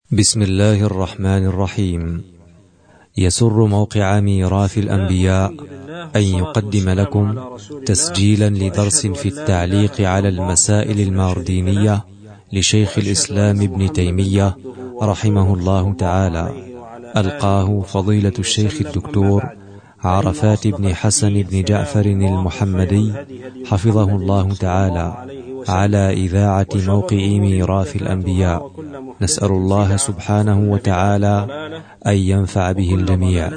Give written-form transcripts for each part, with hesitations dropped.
بسم الله الرحمن الرحيم. يسر موقع ميراث الأنبياء أن يقدم لكم تسجيلا لدرس في التعليق على المسائل الماردينية لشيخ الإسلام ابن تيمية رحمه الله تعالى، ألقاه فضيلة الشيخ الدكتور عرفات بن حسن بن جعفر المحمدي حفظه الله تعالى على إذاعة موقع ميراث الأنبياء. نسأل الله سبحانه وتعالى أن ينفع به الجميع.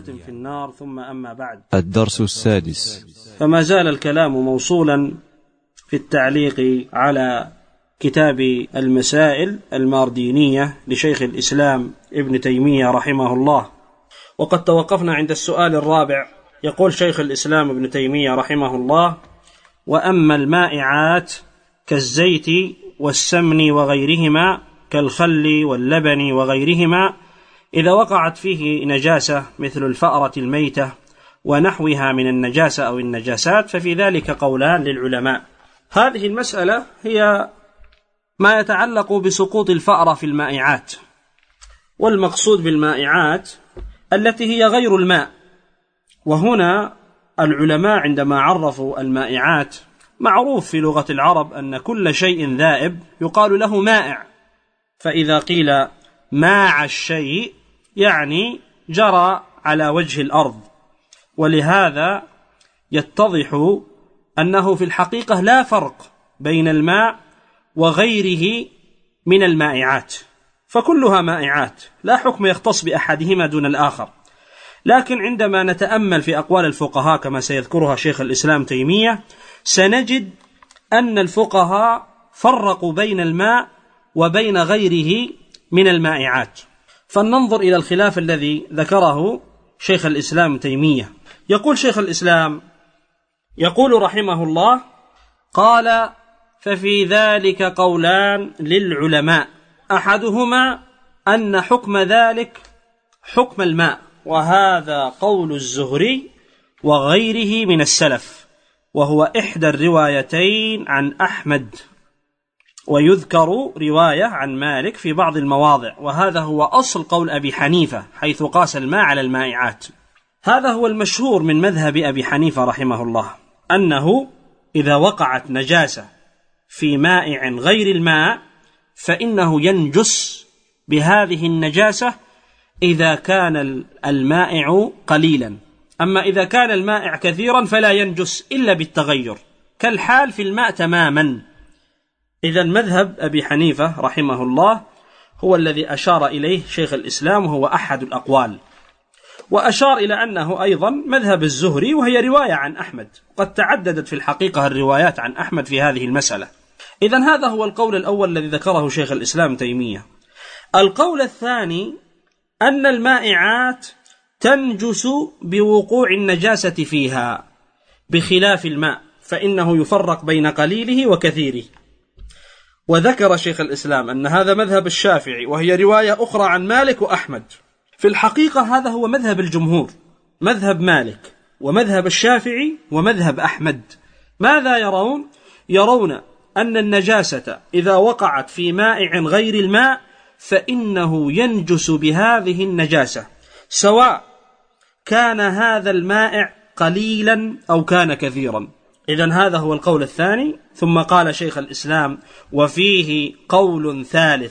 الدرس السادس. فما زال الكلام موصولا في التعليق على كتاب المسائل الماردينية لشيخ الإسلام ابن تيمية رحمه الله، وقد توقفنا عند السؤال الرابع. يقول شيخ الإسلام ابن تيمية رحمه الله: وأما المائعات كالزيت والسمن وغيرهما كالخل واللبن وغيرهما إذا وقعت فيه نجاسة مثل الفأرة الميتة ونحوها من النجاسة أو النجاسات ففي ذلك قولان للعلماء. هذه المسألة هي ما يتعلق بسقوط الفأرة في المائعات، والمقصود بالمائعات التي هي غير الماء. وهنا العلماء عندما عرفوا المائعات، معروف في لغة العرب أن كل شيء ذائب يقال له مائع، فإذا قيل ماع الشيء يعني جرى على وجه الأرض، ولهذا يتضح أنه في الحقيقة لا فرق بين الماء وغيره من المائعات، فكلها مائعات، لا حكم يختص بأحدهما دون الآخر. لكن عندما نتأمل في أقوال الفقهاء كما سيذكرها شيخ الإسلام تيمية، سنجد أن الفقهاء فرقوا بين الماء وبين غيره من المائعات. فلننظر إلى الخلاف الذي ذكره شيخ الإسلام تيمية. يقول شيخ الإسلام يقول رحمه الله: قال: ففي ذلك قولان للعلماء، أحدهما أن حكم ذلك حكم الماء، وهذا قول الزهري وغيره من السلف، وهو إحدى الروايتين عن أحمد، ويذكر رواية عن مالك في بعض المواضع، وهذا هو أصل قول أبي حنيفة حيث قاس الماء على المائعات. هذا هو المشهور من مذهب أبي حنيفة رحمه الله، أنه إذا وقعت نجاسة في مائع غير الماء فإنه ينجس بهذه النجاسة إذا كان المائع قليلا، أما إذا كان المائع كثيرا فلا ينجس إلا بالتغير، كالحال في الماء تماما. إذا مذهب أبي حنيفة رحمه الله هو الذي أشار إليه شيخ الإسلام، وهو أحد الأقوال، وأشار إلى أنه أيضا مذهب الزهري، وهي رواية عن أحمد، قد تعددت في الحقيقة الروايات عن أحمد في هذه المسألة. إذا هذا هو القول الأول الذي ذكره شيخ الإسلام تيمية. القول الثاني أن المائعات تنجس بوقوع النجاسة فيها بخلاف الماء، فإنه يفرق بين قليله وكثيره. وذكر شيخ الإسلام أن هذا مذهب الشافعي، وهي رواية أخرى عن مالك وأحمد. في الحقيقة هذا هو مذهب الجمهور، مذهب مالك ومذهب الشافعي ومذهب أحمد. ماذا يرون؟ يرون أن النجاسة إذا وقعت في مائع غير الماء فإنه ينجس بهذه النجاسة، سواء كان هذا المائع قليلا أو كان كثيرا. إذن هذا هو القول الثاني. ثم قال شيخ الإسلام: وفيه قول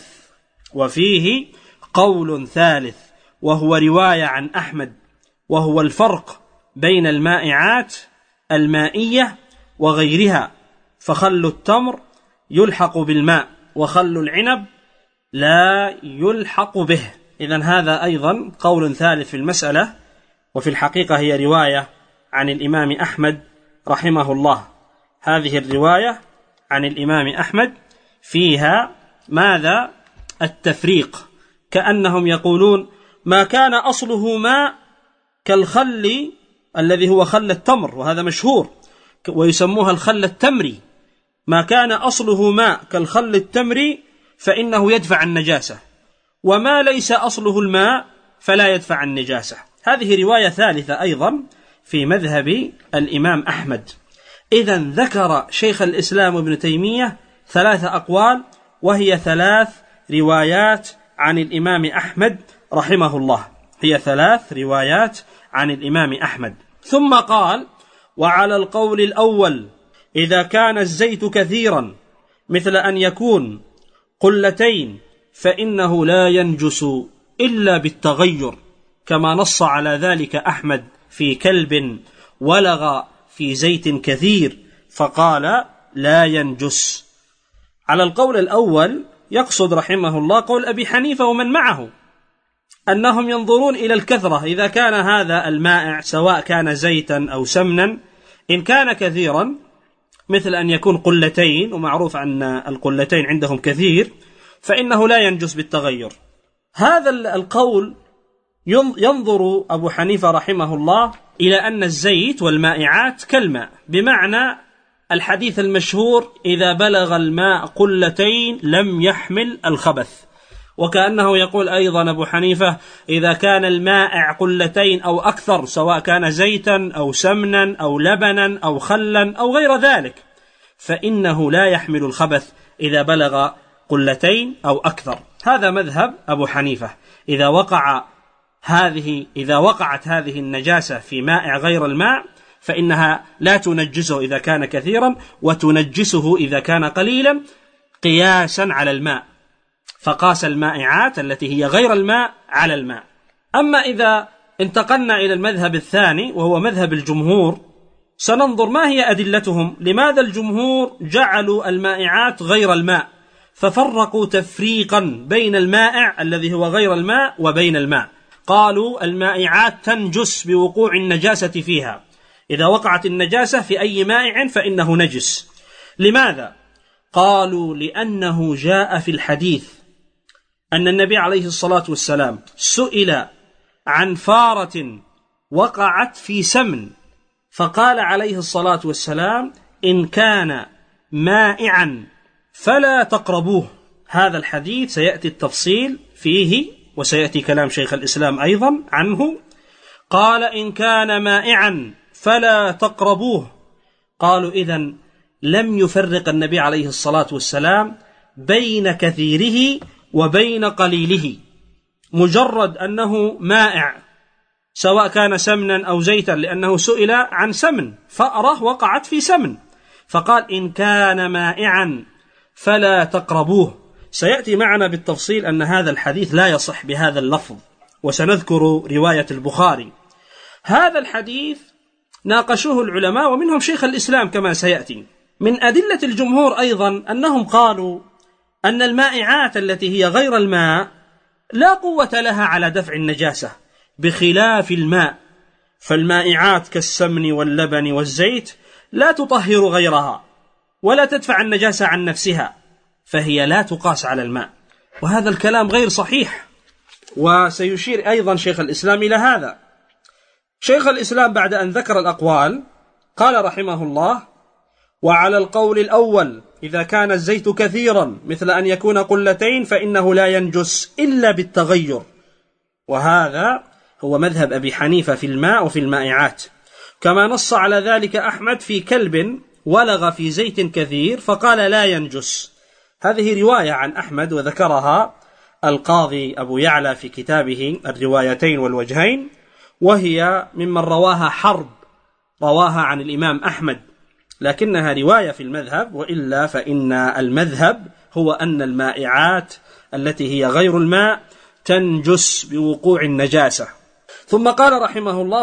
ثالث وهو رواية عن أحمد، وهو الفرق بين المائعات المائية وغيرها، فخل التمر يلحق بالماء وخل العنب لا يلحق به. إذن هذا أيضا قول ثالث في المسألة، وفي الحقيقة هي رواية عن الإمام أحمد رحمه الله. هذه الرواية عن الإمام أحمد فيها ماذا؟ التفريق، كأنهم يقولون ما كان أصله ماء كالخل الذي هو خل التمر، وهذا مشهور ويسموها الخل التمري، ما كان أصله ماء كالخل التمري فإنه يدفع النجاسة، وما ليس أصله الماء فلا يدفع النجاسة. هذه رواية ثالثة أيضا في مذهب الإمام أحمد. إذن ذكر شيخ الإسلام ابن تيمية 3 أقوال، وهي 3 روايات عن الإمام أحمد رحمه الله. هي 3 روايات عن الإمام أحمد. ثم قال: وعلى القول الأول إذا كان الزيت كثيرا مثل أن يكون قلتين فإنه لا ينجس إلا بالتغير، كما نص على ذلك أحمد في كلب ولغ في زيت كثير فقال لا ينجس. على القول الأول يقصد رحمه الله قول أبي حنيفة ومن معه، أنهم ينظرون إلى الكثرة، إذا كان هذا المائع سواء كان زيتا أو سمنا إن كان كثيرا مثل أن يكون قلتين، ومعروف أن القلتين عندهم كثير، فإنه لا ينجس بالتغير. هذا القول ينظر أبو حنيفة رحمه الله إلى أن الزيت والمائعات كالماء، بمعنى الحديث المشهور إذا بلغ الماء قلتين لم يحمل الخبث، وكأنه يقول أيضا أبو حنيفة إذا كان المائع قلتين أو أكثر سواء كان زيتا أو سمنا أو لبنا أو خلا أو غير ذلك فإنه لا يحمل الخبث إذا بلغ قلتين أو أكثر. هذا مذهب أبو حنيفة. إذا وقعت هذه النجاسة في مائع غير الماء فإنها لا تنجسه إذا كان كثيرا وتنجسه إذا كان قليلا، قياسا على الماء، فقاس المائعات التي هي غير الماء على الماء. أما إذا انتقلنا إلى المذهب الثاني وهو مذهب الجمهور سننظر ما هي أدلتهم، لماذا الجمهور جعلوا المائعات غير الماء، ففرقوا تفريقا بين المائع الذي هو غير الماء وبين الماء. قالوا المائعات تنجس بوقوع النجاسة فيها، إذا وقعت النجاسة في أي مائع فإنه نجس. لماذا؟ قالوا لأنه جاء في الحديث أن النبي عليه الصلاة والسلام سئل عن فارة وقعت في سمن فقال عليه الصلاة والسلام إن كان مائعا فلا تقربوه. هذا الحديث سيأتي التفصيل فيه وسيأتي كلام شيخ الإسلام أيضا عنه. قال إن كان مائعا فلا تقربوه. قالوا إذن لم يفرق النبي عليه الصلاة والسلام بين كثيره وبين قليله، مجرد أنه مائع سواء كان سمنا أو زيتا، لأنه سئل عن سمن، فأرة وقعت في سمن فقال إن كان مائعا فلا تقربوه. سيأتي معنا بالتفصيل أن هذا الحديث لا يصح بهذا اللفظ، وسنذكر رواية البخاري. هذا الحديث ناقشوه العلماء ومنهم شيخ الإسلام كما سيأتي. من أدلة الجمهور أيضا أنهم قالوا أن المائعات التي هي غير الماء لا قوة لها على دفع النجاسة بخلاف الماء، فالمائعات كالسمن واللبن والزيت لا تطهر غيرها ولا تدفع النجاسة عن نفسها، فهي لا تقاس على الماء. وهذا الكلام غير صحيح، وسيشير أيضا شيخ الإسلام إلى هذا. شيخ الإسلام بعد أن ذكر الأقوال قال رحمه الله وعلى القول الأول إذا كان الزيت كثيرا مثل أن يكون قلتين فإنه لا ينجس إلا بالتغير، وهذا هو مذهب أبي حنيفة في الماء وفي المائعات، كما نص على ذلك أحمد في كلب ولغ في زيت كثير فقال لا ينجس. هذه رواية عن أحمد وذكرها القاضي أبو يعلى في كتابه الروايتين والوجهين، وهي ممن رواها حرب رواها عن الإمام أحمد، لكنها رواية في المذهب، وإلا فإن المذهب هو أن المائعات التي هي غير الماء تنجس بوقوع النجاسة. ثم قال رحمه الله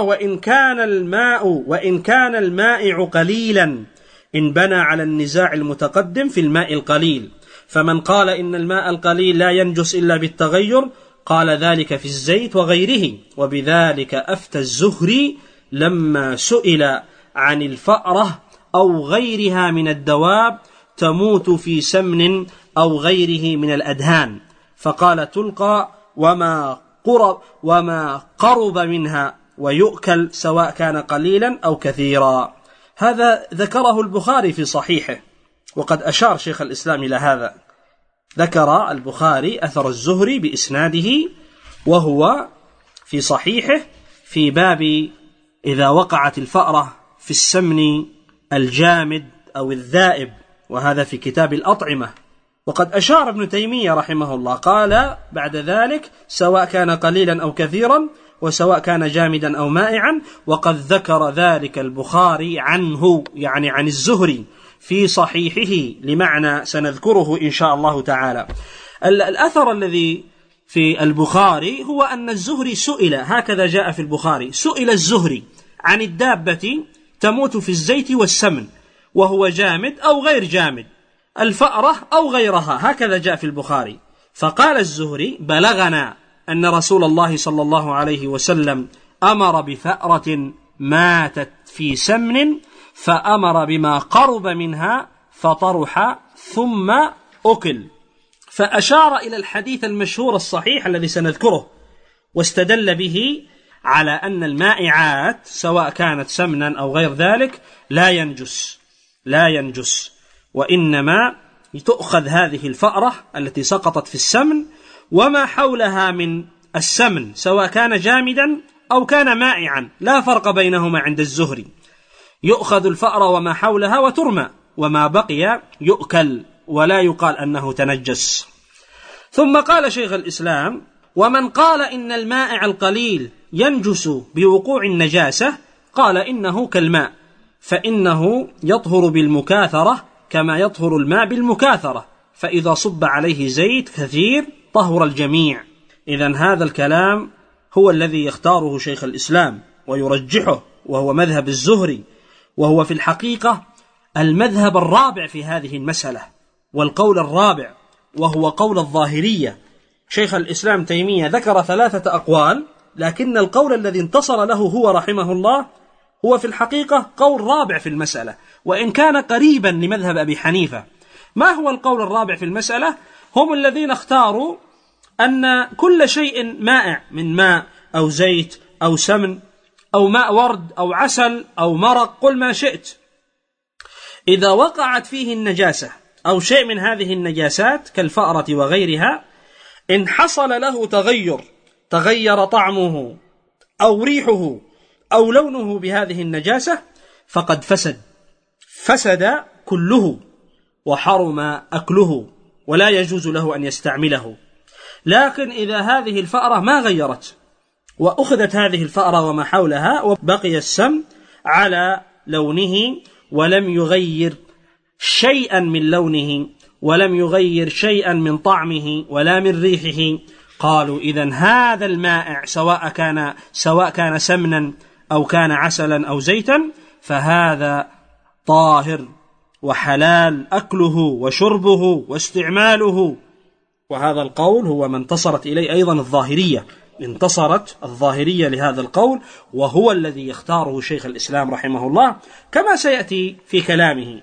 وإن كان المائع قليلا انبنى على النزاع المتقدم في الماء القليل، فمن قال إن الماء القليل لا ينجس إلا بالتغير قال ذلك في الزيت وغيره، وبذلك أفتى الزهري لما سئل عن الفأرة أو غيرها من الدواب تموت في سمن أو غيره من الأدهان، فقال تلقى وما قرب منها ويؤكل سواء كان قليلا أو كثيرا. هذا ذكره البخاري في صحيحه، وقد أشار شيخ الإسلام إلى هذا. ذكر البخاري أثر الزهري بإسناده وهو في صحيحه في باب إذا وقعت الفأرة في السمن الجامد أو الذائب، وهذا في كتاب الأطعمة وقد أشار ابن تيمية رحمه الله قال بعد ذلك سواء كان قليلا أو كثيرا وسواء كان جامدا أو مائعا، وقد ذكر ذلك البخاري عنه يعني عن الزهري في صحيحه لمعنى سنذكره إن شاء الله تعالى. الأثر الذي في البخاري هو أن الزهري سئل، هكذا جاء في البخاري، سئل الزهري عن الدابة تموت في الزيت والسمن وهو جامد أو غير جامد، الفأرة أو غيرها، هكذا جاء في البخاري. فقال الزهري بلغنا أن رسول الله صلى الله عليه وسلم أمر بفأرة ماتت في سمن فأمر بما قرب منها فطرح ثم أكل، فأشار إلى الحديث المشهور الصحيح الذي سنذكره، واستدل به على أن المائعات سواء كانت سمنا أو غير ذلك لا ينجس، وإنما تؤخذ هذه الفأرة التي سقطت في السمن وما حولها من السمن سواء كان جامدا أو كان مائعا، لا فرق بينهما عند الزهري، يؤخذ الفأرة وما حولها وترمى، وما بقي يؤكل ولا يقال أنه تنجس. ثم قال شيخ الإسلام ومن قال إن المائع القليل ينجس بوقوع النجاسة قال إنه كالماء، فإنه يطهر بالمكاثرة كما يطهر الماء بالمكاثرة، فإذا صب عليه زيت كثير طهر الجميع. إذن هذا الكلام هو الذي يختاره شيخ الإسلام ويرجحه، وهو مذهب الزهري، وهو في الحقيقة المذهب الرابع في هذه المسألة والقول الرابع، وهو قول الظاهرية. شيخ الإسلام تيمية ذكر 3 أقوال، لكن القول الذي انتصر له هو رحمه الله هو في الحقيقة قول رابع في المسألة، وإن كان قريبا لمذهب أبي حنيفة. ما هو القول الرابع في المسألة؟ هم الذين اختاروا أن كل شيء مائع من ماء أو زيت أو سمن أو ماء ورد أو عسل أو مرق، قل ما شئت، إذا وقعت فيه النجاسة أو شيء من هذه النجاسات كالفأرة وغيرها، إن حصل له تغير طعمه أو ريحه أو لونه بهذه النجاسة فقد فسد كله وحرم أكله ولا يجوز له أن يستعمله. لكن إذا هذه الفأرة ما غيرت وأخذت هذه الفأرة وما حولها وبقي السم على لونه ولم يغير شيئا من لونه ولم يغير شيئا من طعمه ولا من ريحه، قالوا إذن هذا المائع سواء كان سمنا أو كان عسلا أو زيتا فهذا طاهر وحلال أكله وشربه واستعماله. وهذا القول هو ما انتصرت إليه أيضا الظاهرية، انتصرت الظاهرية لهذا القول، وهو الذي يختاره شيخ الإسلام رحمه الله كما سيأتي في كلامه.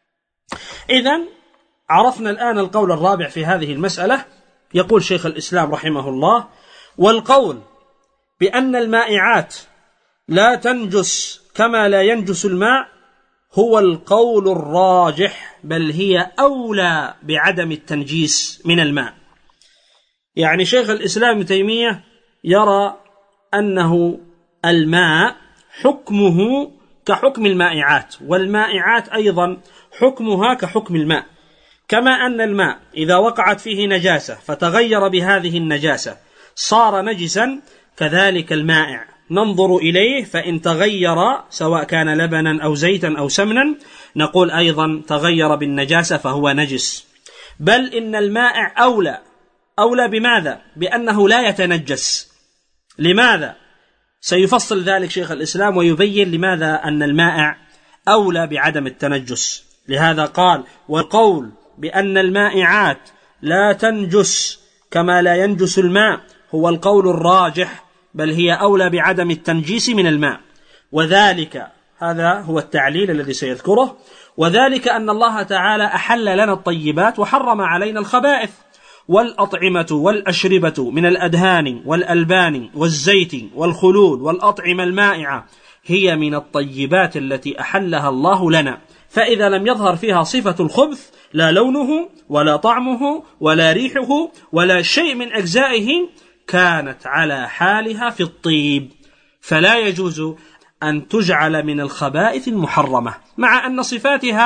إذن عرفنا الآن القول الرابع في هذه المسألة. يقول شيخ الإسلام رحمه الله: والقول بأن المائعات لا تنجس كما لا ينجس الماء هو القول الراجح، بل هي أولى بعدم التنجيس من الماء. يعني شيخ الإسلام ابن تيمية يرى أنه الماء حكمه كحكم المائعات، والمائعات أيضا حكمها كحكم الماء، كما أن الماء إذا وقعت فيه نجاسة فتغير بهذه النجاسة صار نجسا، كذلك المائع ننظر إليه فإن تغير سواء كان لبنا أو زيتا أو سمنا نقول أيضا تغير بالنجاسة فهو نجس. بل إن المائع أولى بماذا؟ بأنه لا يتنجس. لماذا؟ سيفصل ذلك شيخ الإسلام ويبين لماذا أن المائع أولى بعدم التنجس. لهذا قال: والقول بأن المائعات لا تنجس كما لا ينجس الماء هو القول الراجح، بل هي أولى بعدم التنجيس من الماء. وذلك، هذا هو التعليل الذي سيذكره، وذلك أن الله تعالى أحل لنا الطيبات وحرم علينا الخبائث، والأطعمة والأشربة من الأدهان والألبان والزيت والخلول والأطعمة المائعة هي من الطيبات التي أحلها الله لنا، فإذا لم يظهر فيها صفة الخبث لا لونه ولا طعمه ولا ريحه ولا شيء من أجزائه كانت على حالها في الطيب، فلا يجوز أن تجعل من الخبائث المحرمة، مع أن صفاتها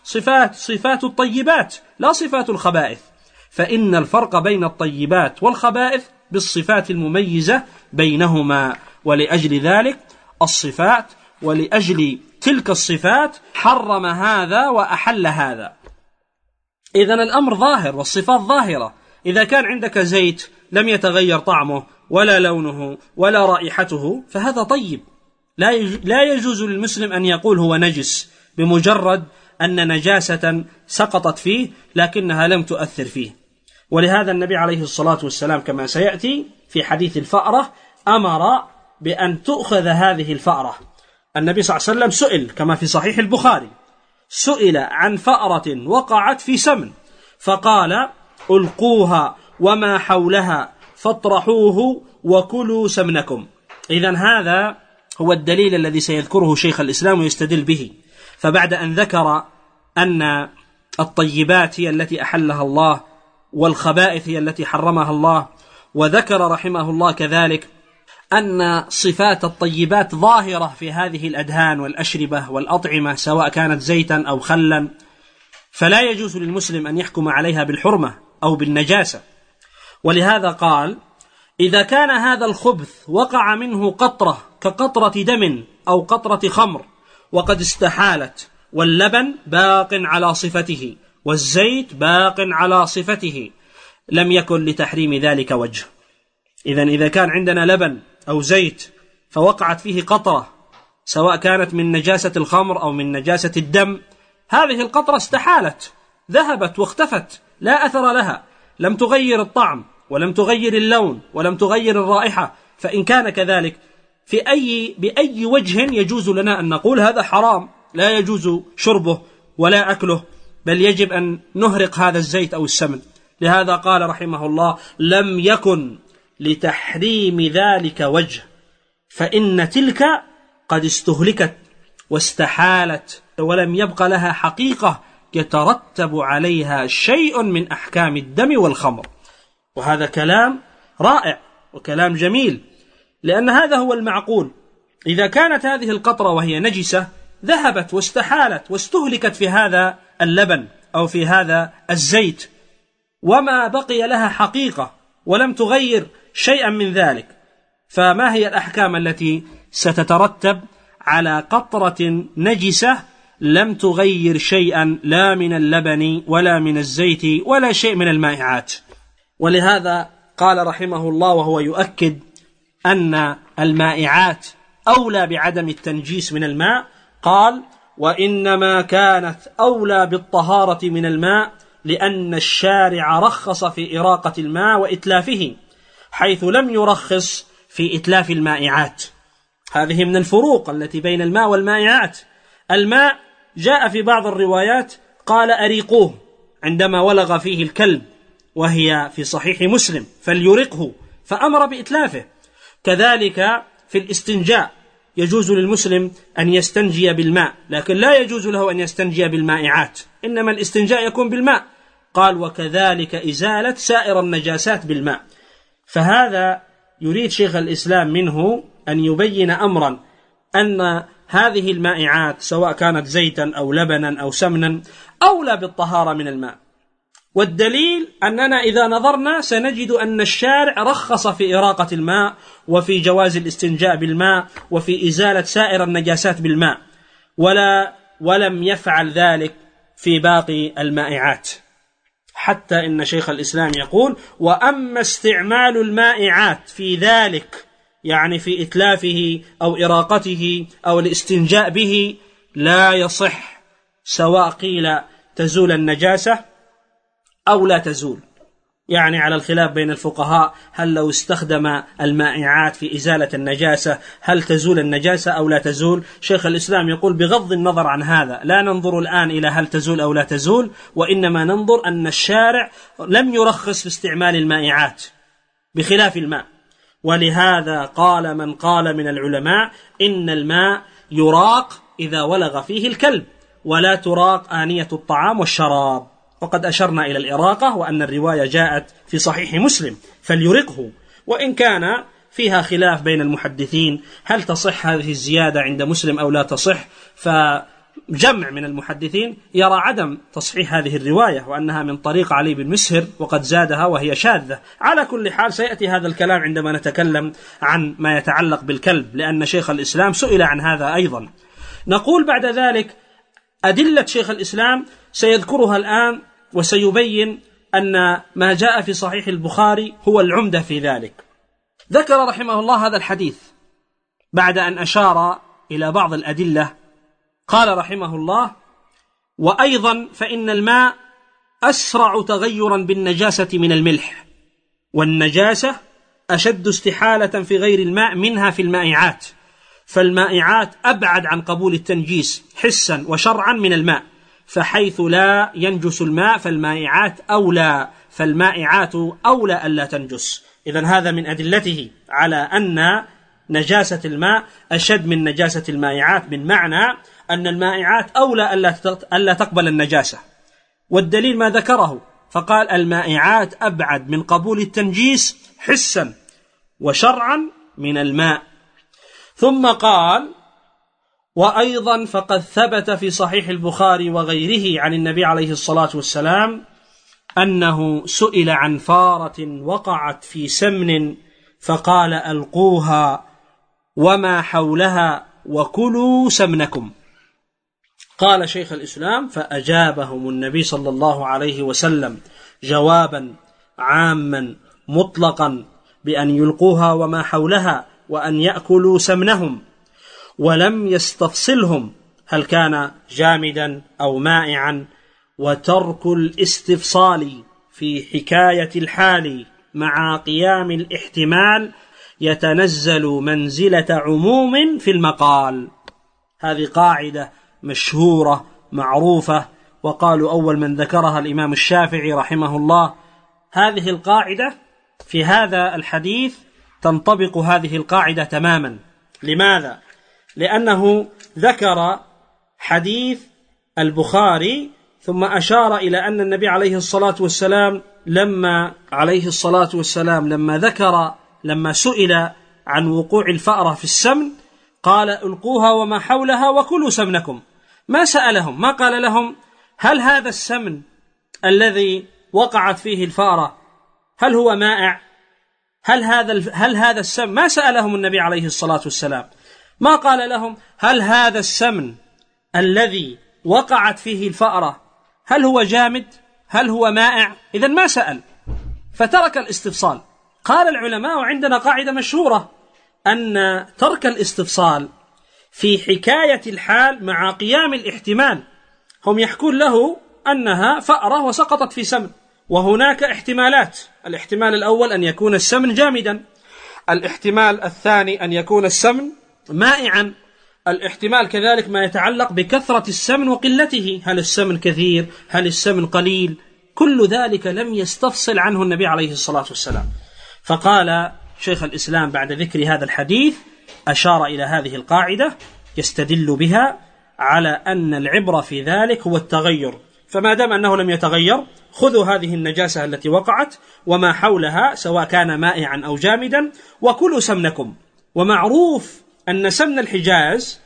صفات الطيبات لا صفات الخبائث، فإن الفرق بين الطيبات والخبائث بالصفات المميزة بينهما، ولأجل ذلك الصفات ولأجل تلك الصفات حرم هذا وأحل هذا. إذن الأمر ظاهر والصفات ظاهرة. إذا كان عندك زيت لم يتغير طعمه ولا لونه ولا رائحته فهذا طيب، لا يجوز للمسلم أن يقول هو نجس بمجرد أن نجاسة سقطت فيه لكنها لم تؤثر فيه. ولهذا النبي عليه الصلاة والسلام كما سيأتي في حديث الفأرة أمر بأن تؤخذ هذه الفأرة. النبي صلى الله عليه وسلم سئل كما في صحيح البخاري، سئل عن فأرة وقعت في سمن فقال ألقوها وما حولها فاطرحوه وكلوا سمنكم. إذن هذا هو الدليل الذي سيذكره شيخ الإسلام ويستدل به. فبعد أن ذكر أن الطيبات هي التي أحلها الله والخبائث هي التي حرمها الله، وذكر رحمه الله كذلك أن صفات الطيبات ظاهرة في هذه الأدهان والأشربة والأطعمة سواء كانت زيتا أو خلا، فلا يجوز للمسلم أن يحكم عليها بالحرمة أو بالنجاسة. ولهذا قال إذا كان هذا الخبث وقع منه قطرة كقطرة دم أو قطرة خمر وقد استحالت، واللبن باق على صفته والزيت باق على صفته، لم يكن لتحريم ذلك وجه. إذا كان عندنا لبن أو زيت فوقعت فيه قطرة سواء كانت من نجاسة الخمر أو من نجاسة الدم، هذه القطرة استحالت، ذهبت واختفت، لا أثر لها، لم تغير الطعم ولم تغير اللون ولم تغير الرائحة. فإن كان كذلك بأي وجه يجوز لنا أن نقول هذا حرام، لا يجوز شربه ولا أكله، بل يجب أن نهرق هذا الزيت أو السمن. لهذا قال رحمه الله لم يكن لتحريم ذلك وجه، فإن تلك قد استهلكت واستحالت ولم يبق لها حقيقة يترتب عليها شيء من أحكام الدم والخمر. وهذا كلام رائع وكلام جميل، لأن هذا هو المعقول. إذا كانت هذه القطرة وهي نجسة ذهبت واستحالت واستهلكت في هذا اللبن أو في هذا الزيت وما بقي لها حقيقة ولم تغير شيئا من ذلك، فما هي الأحكام التي ستترتب على قطرة نجسة لم تغير شيئا لا من اللبن ولا من الزيت ولا شيء من المائعات؟ ولهذا قال رحمه الله وهو يؤكد أن المائعات أولى بعدم التنجيس من الماء، قال وإنما كانت أولى بالطهارة من الماء لأن الشارع رخص في إراقة الماء وإتلافه حيث لم يرخص في إتلاف المائعات. هذه من الفروق التي بين الماء والمائعات. الماء جاء في بعض الروايات قال أريقوه عندما ولغ فيه الكلب، وهي في صحيح مسلم فليرقه، فأمر بإتلافه. كذلك في الاستنجاء يجوز للمسلم أن يستنجي بالماء، لكن لا يجوز له أن يستنجي بالمائعات، إنما الاستنجاء يكون بالماء. قال وكذلك إزالة سائر النجاسات بالماء. فهذا يريد شيخ الإسلام منه أن يبين أمرا أن هذه المائعات سواء كانت زيتا أو لبنا أو سمنا أولى بالطهارة من الماء. والدليل أننا إذا نظرنا سنجد أن الشارع رخص في إراقة الماء وفي جواز الاستنجاء بالماء وفي إزالة سائر النجاسات بالماء، ولم يفعل ذلك في باقي المائعات، حتى إن شيخ الإسلام يقول وأما استعمال المائعات في ذلك، يعني في إتلافه أو إراقته أو الاستنجاء به، لا يصح، سواء قيل تزول النجاسة أو لا تزول. يعني على الخلاف بين الفقهاء هل لو استخدم المائعات في إزالة النجاسة هل تزول النجاسة أو لا تزول؟ شيخ الإسلام يقول بغض النظر عن هذا لا ننظر الآن إلى هل تزول أو لا تزول، وإنما ننظر أن الشارع لم يرخص في استعمال المائعات بخلاف الماء. ولهذا قال من قال من العلماء إن الماء يراق إذا ولغ فيه الكلب ولا تراق آنية الطعام والشراب. وقد أشرنا إلى الإراقة وأن الرواية جاءت في صحيح مسلم فليرقه، وإن كان فيها خلاف بين المحدثين هل تصح هذه الزيادة عند مسلم أو لا تصح، جمع من المحدثين يرى عدم تصحيح هذه الرواية وأنها من طريق علي بن مسهر وقد زادها وهي شاذة. على كل حال سيأتي هذا الكلام عندما نتكلم عن ما يتعلق بالكلب، لأن شيخ الإسلام سئل عن هذا أيضا. نقول بعد ذلك أدلة شيخ الإسلام سيذكرها الآن، وسيبين أن ما جاء في صحيح البخاري هو العمدة في ذلك. ذكر رحمه الله هذا الحديث بعد أن أشار إلى بعض الأدلة. قال رحمه الله: وأيضا فإن الماء أسرع تغيرا بالنجاسة من الملح، والنجاسة أشد استحالة في غير الماء منها في المائعات، فالمائعات أبعد عن قبول التنجيس حسا وشرعا من الماء، فحيث لا ينجس الماء فالمائعات أولى، فالمائعات أولى ألا تنجس. إذن هذا من أدلته على أن نجاسة الماء أشد من نجاسة المائعات، من معنى أن المائعات أولى ألا تقبل النجاسة. والدليل ما ذكره، فقال المائعات أبعد من قبول التنجيس حسا وشرعا من الماء. ثم قال: وأيضا فقد ثبت في صحيح البخاري وغيره عن النبي عليه الصلاة والسلام أنه سئل عن فارة وقعت في سمن فقال: ألقوها وما حولها وكلوا سمنكم. قال شيخ الإسلام: فأجابهم النبي صلى الله عليه وسلم جوابا عاما مطلقا بأن يلقوها وما حولها وأن يأكلوا سمنهم، ولم يستفصلهم هل كان جامدا أو مائعا. وترك الاستفصال في حكاية الحال مع قيام الاحتمال يتنزل منزلة عموم في المقال. هذه قاعدة مشهورة معروفة، وقالوا أول من ذكرها الإمام الشافعي رحمه الله. هذه القاعدة في هذا الحديث تنطبق هذه القاعدة تماما. لماذا؟ لأنه ذكر حديث البخاري ثم أشار إلى أن النبي عليه الصلاة والسلام لما سئل عن وقوع الفأرة في السمن قال: ألقوها وما حولها وكلوا سمنكم. ما سألهم، ما قال لهم هل هذا السمن الذي وقعت فيه الفأرة هل هو مائع، هل هذا السمن، ما سألهم النبي عليه الصلاة والسلام. ما قال لهم هل هذا السمن الذي وقعت فيه الفأرة هل هو جامد، هل هو مائع. إذن ما سأل، فترك الاستفصال. قال العلماء: وعندنا قاعدة مشهورة أن ترك الاستفصال في حكاية الحال مع قيام الاحتمال. هم يحكون له أنها فأرة وسقطت في سمن، وهناك احتمالات: الاحتمال الأول أن يكون السمن جامدا، الاحتمال الثاني أن يكون السمن مائعا، الاحتمال كذلك ما يتعلق بكثرة السمن وقلته، هل السمن كثير، هل السمن قليل. كل ذلك لم يستفصل عنه النبي عليه الصلاة والسلام. فقال شيخ الإسلام بعد ذكر هذا الحديث أشار إلى هذه القاعدة يستدل بها على أن العبرة في ذلك هو التغير، فما دام أنه لم يتغير خذوا هذه النجاسة التي وقعت وما حولها سواء كان مائعا أو جامدا وكلوا سمنكم. ومعروف أن سمن الحجاز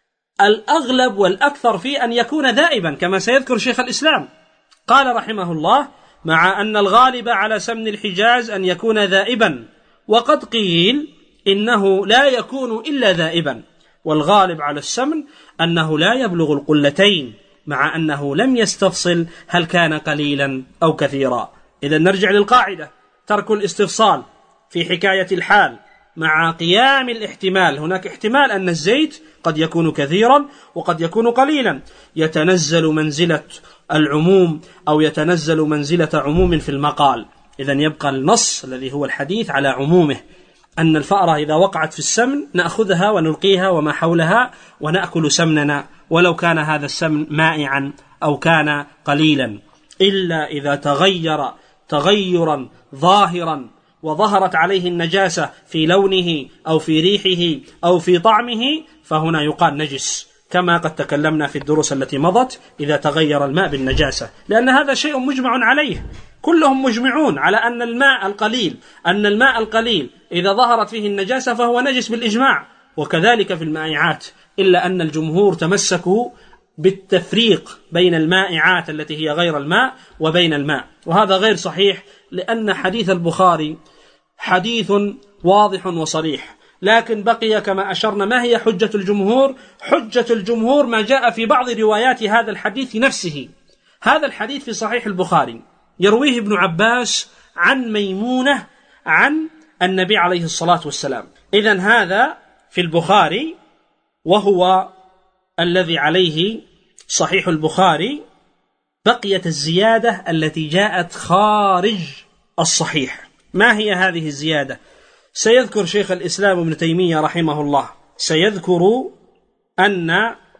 الأغلب والأكثر فيه أن يكون ذائبا كما سيذكر شيخ الإسلام. قال رحمه الله: مع أن الغالب على سمن الحجاز أن يكون ذائبا، وقد قيل إنه لا يكون إلا ذائبا، والغالب على السمن أنه لا يبلغ القلتين، مع أنه لم يستفصل هل كان قليلا أو كثيرا. إذا نرجع للقاعدة: ترك الاستفصال في حكاية الحال مع قيام الاحتمال. هناك احتمال أن الزيت قد يكون كثيرا وقد يكون قليلا، يتنزل منزلة العموم أو يتنزل منزلة عموم في المقال. إذن يبقى النص الذي هو الحديث على عمومه، أن الفأرة إذا وقعت في السمن نأخذها ونلقيها وما حولها ونأكل سمننا ولو كان هذا السمن مائعا أو كان قليلا، إلا إذا تغير تغيرا ظاهرا وظهرت عليه النجاسة في لونه أو في ريحه أو في طعمه، فهنا يقال نجس، كما قد تكلمنا في الدروس التي مضت إذا تغير الماء بالنجاسة، لأن هذا شيء مجمع عليه. كلهم مجمعون على أن الماء القليل إذا ظهرت فيه النجاسة فهو نجس بالإجماع، وكذلك في المائعات، إلا أن الجمهور تمسكوا بالتفريق بين المائعات التي هي غير الماء وبين الماء، وهذا غير صحيح، لأن حديث البخاري حديث واضح وصريح. لكن بقي كما أشرنا، ما هي حجة الجمهور؟ حجة الجمهور ما جاء في بعض روايات هذا الحديث نفسه. هذا الحديث في صحيح البخاري يرويه ابن عباس عن ميمونة عن النبي عليه الصلاة والسلام. إذن هذا في البخاري، وهو الذي عليه صحيح البخاري. بقيت الزيادة التي جاءت خارج الصحيح. ما هي هذه الزيادة؟ سيذكر شيخ الإسلام ابن تيمية رحمه الله، سيذكر أن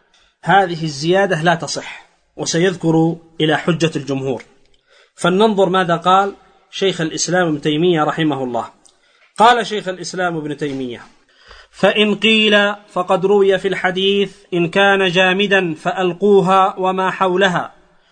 هذه الزيادة لا تصح، وسيذكر إلى حجة الجمهور. فلننظر ماذا قال شيخ الإسلام ابن تيمية رحمه الله. قال شيخ الإسلام ابن تيمية: فإن قيل فقد روي في الحديث إن كان جامدا فألقوها وما حولها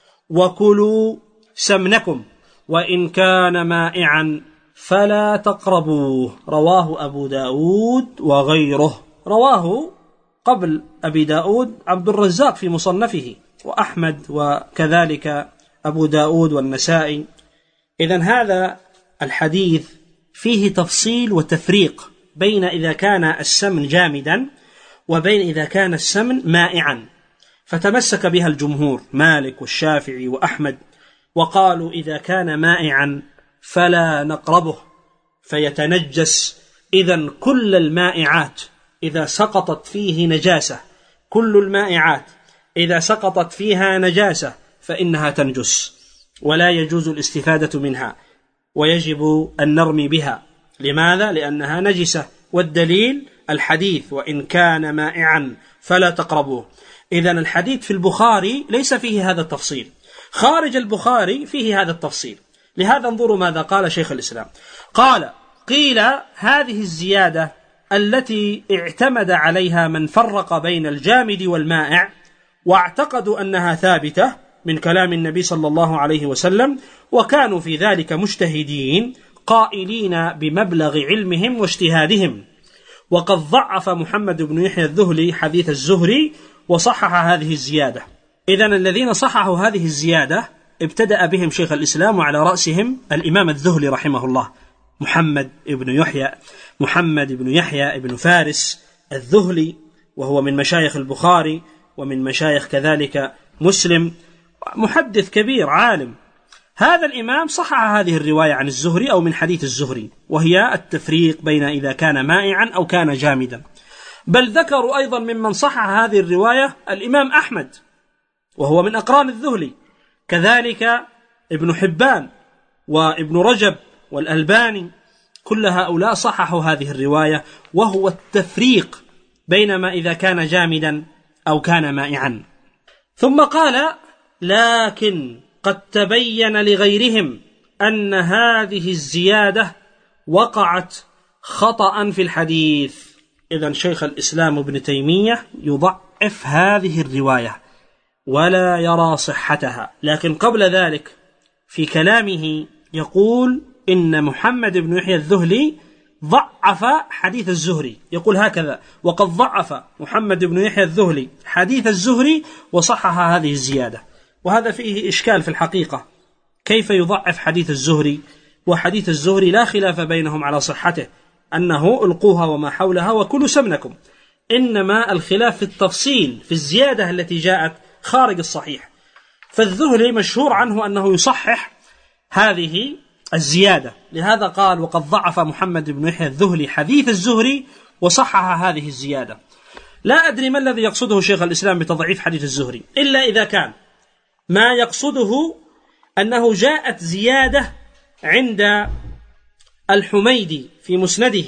وكلوا سمنكم، وإن كان مائعا فلا تقربوه. رواه أبو داود وغيره. رواه قبل أبي داود عبد الرزاق في مصنفه، وأحمد، وكذلك أبو داود والنسائي. إذن هذا الحديث فيه تفصيل وتفريق بين إذا كان السمن جامدا وبين إذا كان السمن مائعا، فتمسك بها الجمهور مالك والشافعي وأحمد، وقالوا إذا كان مائعا فلا نقربه فيتنجس. إذن كل المائعات إذا سقطت فيه نجاسة، كل المائعات إذا سقطت فيها نجاسة فإنها تنجس، ولا يجوز الاستفادة منها، ويجب أن نرمي بها. لماذا؟ لأنها نجسة. والدليل الحديث وإن كان مائعا فلا تقربوه. إذن الحديث في البخاري ليس فيه هذا التفصيل، خارج البخاري فيه هذا التفصيل. لهذا انظروا ماذا قال شيخ الإسلام. قال: قيل هذه الزيادة التي اعتمد عليها من فرق بين الجامد والمائع واعتقدوا أنها ثابتة من كلام النبي صلى الله عليه وسلم، وكانوا في ذلك مجتهدين قائلين بمبلغ علمهم واجتهادهم. وقد ضعف محمد بن يحيى الذهلي حديث الزهري وصحح هذه الزيادة. إذن الذين صححوا هذه الزيادة ابتدأ بهم شيخ الإسلام، وعلى رأسهم الإمام الذهلي رحمه الله، محمد بن يحيى بن فارس الذهلي، وهو من مشايخ البخاري ومن مشايخ كذلك مسلم، محدث كبير عالم. هذا الإمام صحح هذه الرواية عن الزهري أو من حديث الزهري، وهي التفريق بين إذا كان مائعا أو كان جامدا. بل ذكروا أيضا ممن صحح هذه الرواية الإمام أحمد، وهو من أقران الذهلي، كذلك ابن حبان وابن رجب والألباني، كل هؤلاء صححوا هذه الرواية، وهو التفريق بين ما إذا كان جامدا أو كان مائعا. ثم قال: لكن قد تبين لغيرهم أن هذه الزيادة وقعت خطأ في الحديث. إذن شيخ الإسلام ابن تيمية يضعف هذه الرواية ولا يرى صحتها، لكن قبل ذلك في كلامه يقول إن محمد بن يحيى الذهلي ضعف حديث الزهري، يقول هكذا: وقد ضعف محمد بن يحيى الذهلي حديث الزهري وصحح هذه الزيادة. وهذا فيه إشكال في الحقيقة، كيف يضعف حديث الزهري وحديث الزهري لا خلاف بينهم على صحته، أنه ألقوها وما حولها وكلوا سمنكم، إنما الخلاف في التفصيل في الزيادة التي جاءت خارج الصحيح. فالذهلي مشهور عنه أنه يصحح هذه الزيادة، لهذا قال: وقد ضعف محمد بن يحيى الذهلي حديث الزهري وصحح هذه الزيادة. لا أدري ما الذي يقصده شيخ الإسلام بتضعيف حديث الزهري، إلا إذا كان ما يقصده أنه جاءت زيادة عند الحميدي في مسنده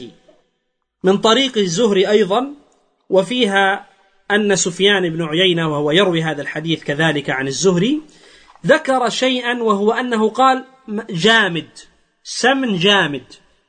من طريق الزهري أيضا، وفيها أن سفيان بن عيينة وهو يروي هذا الحديث كذلك عن الزهري ذكر شيئا، وهو أنه قال جامد، سمن جامد،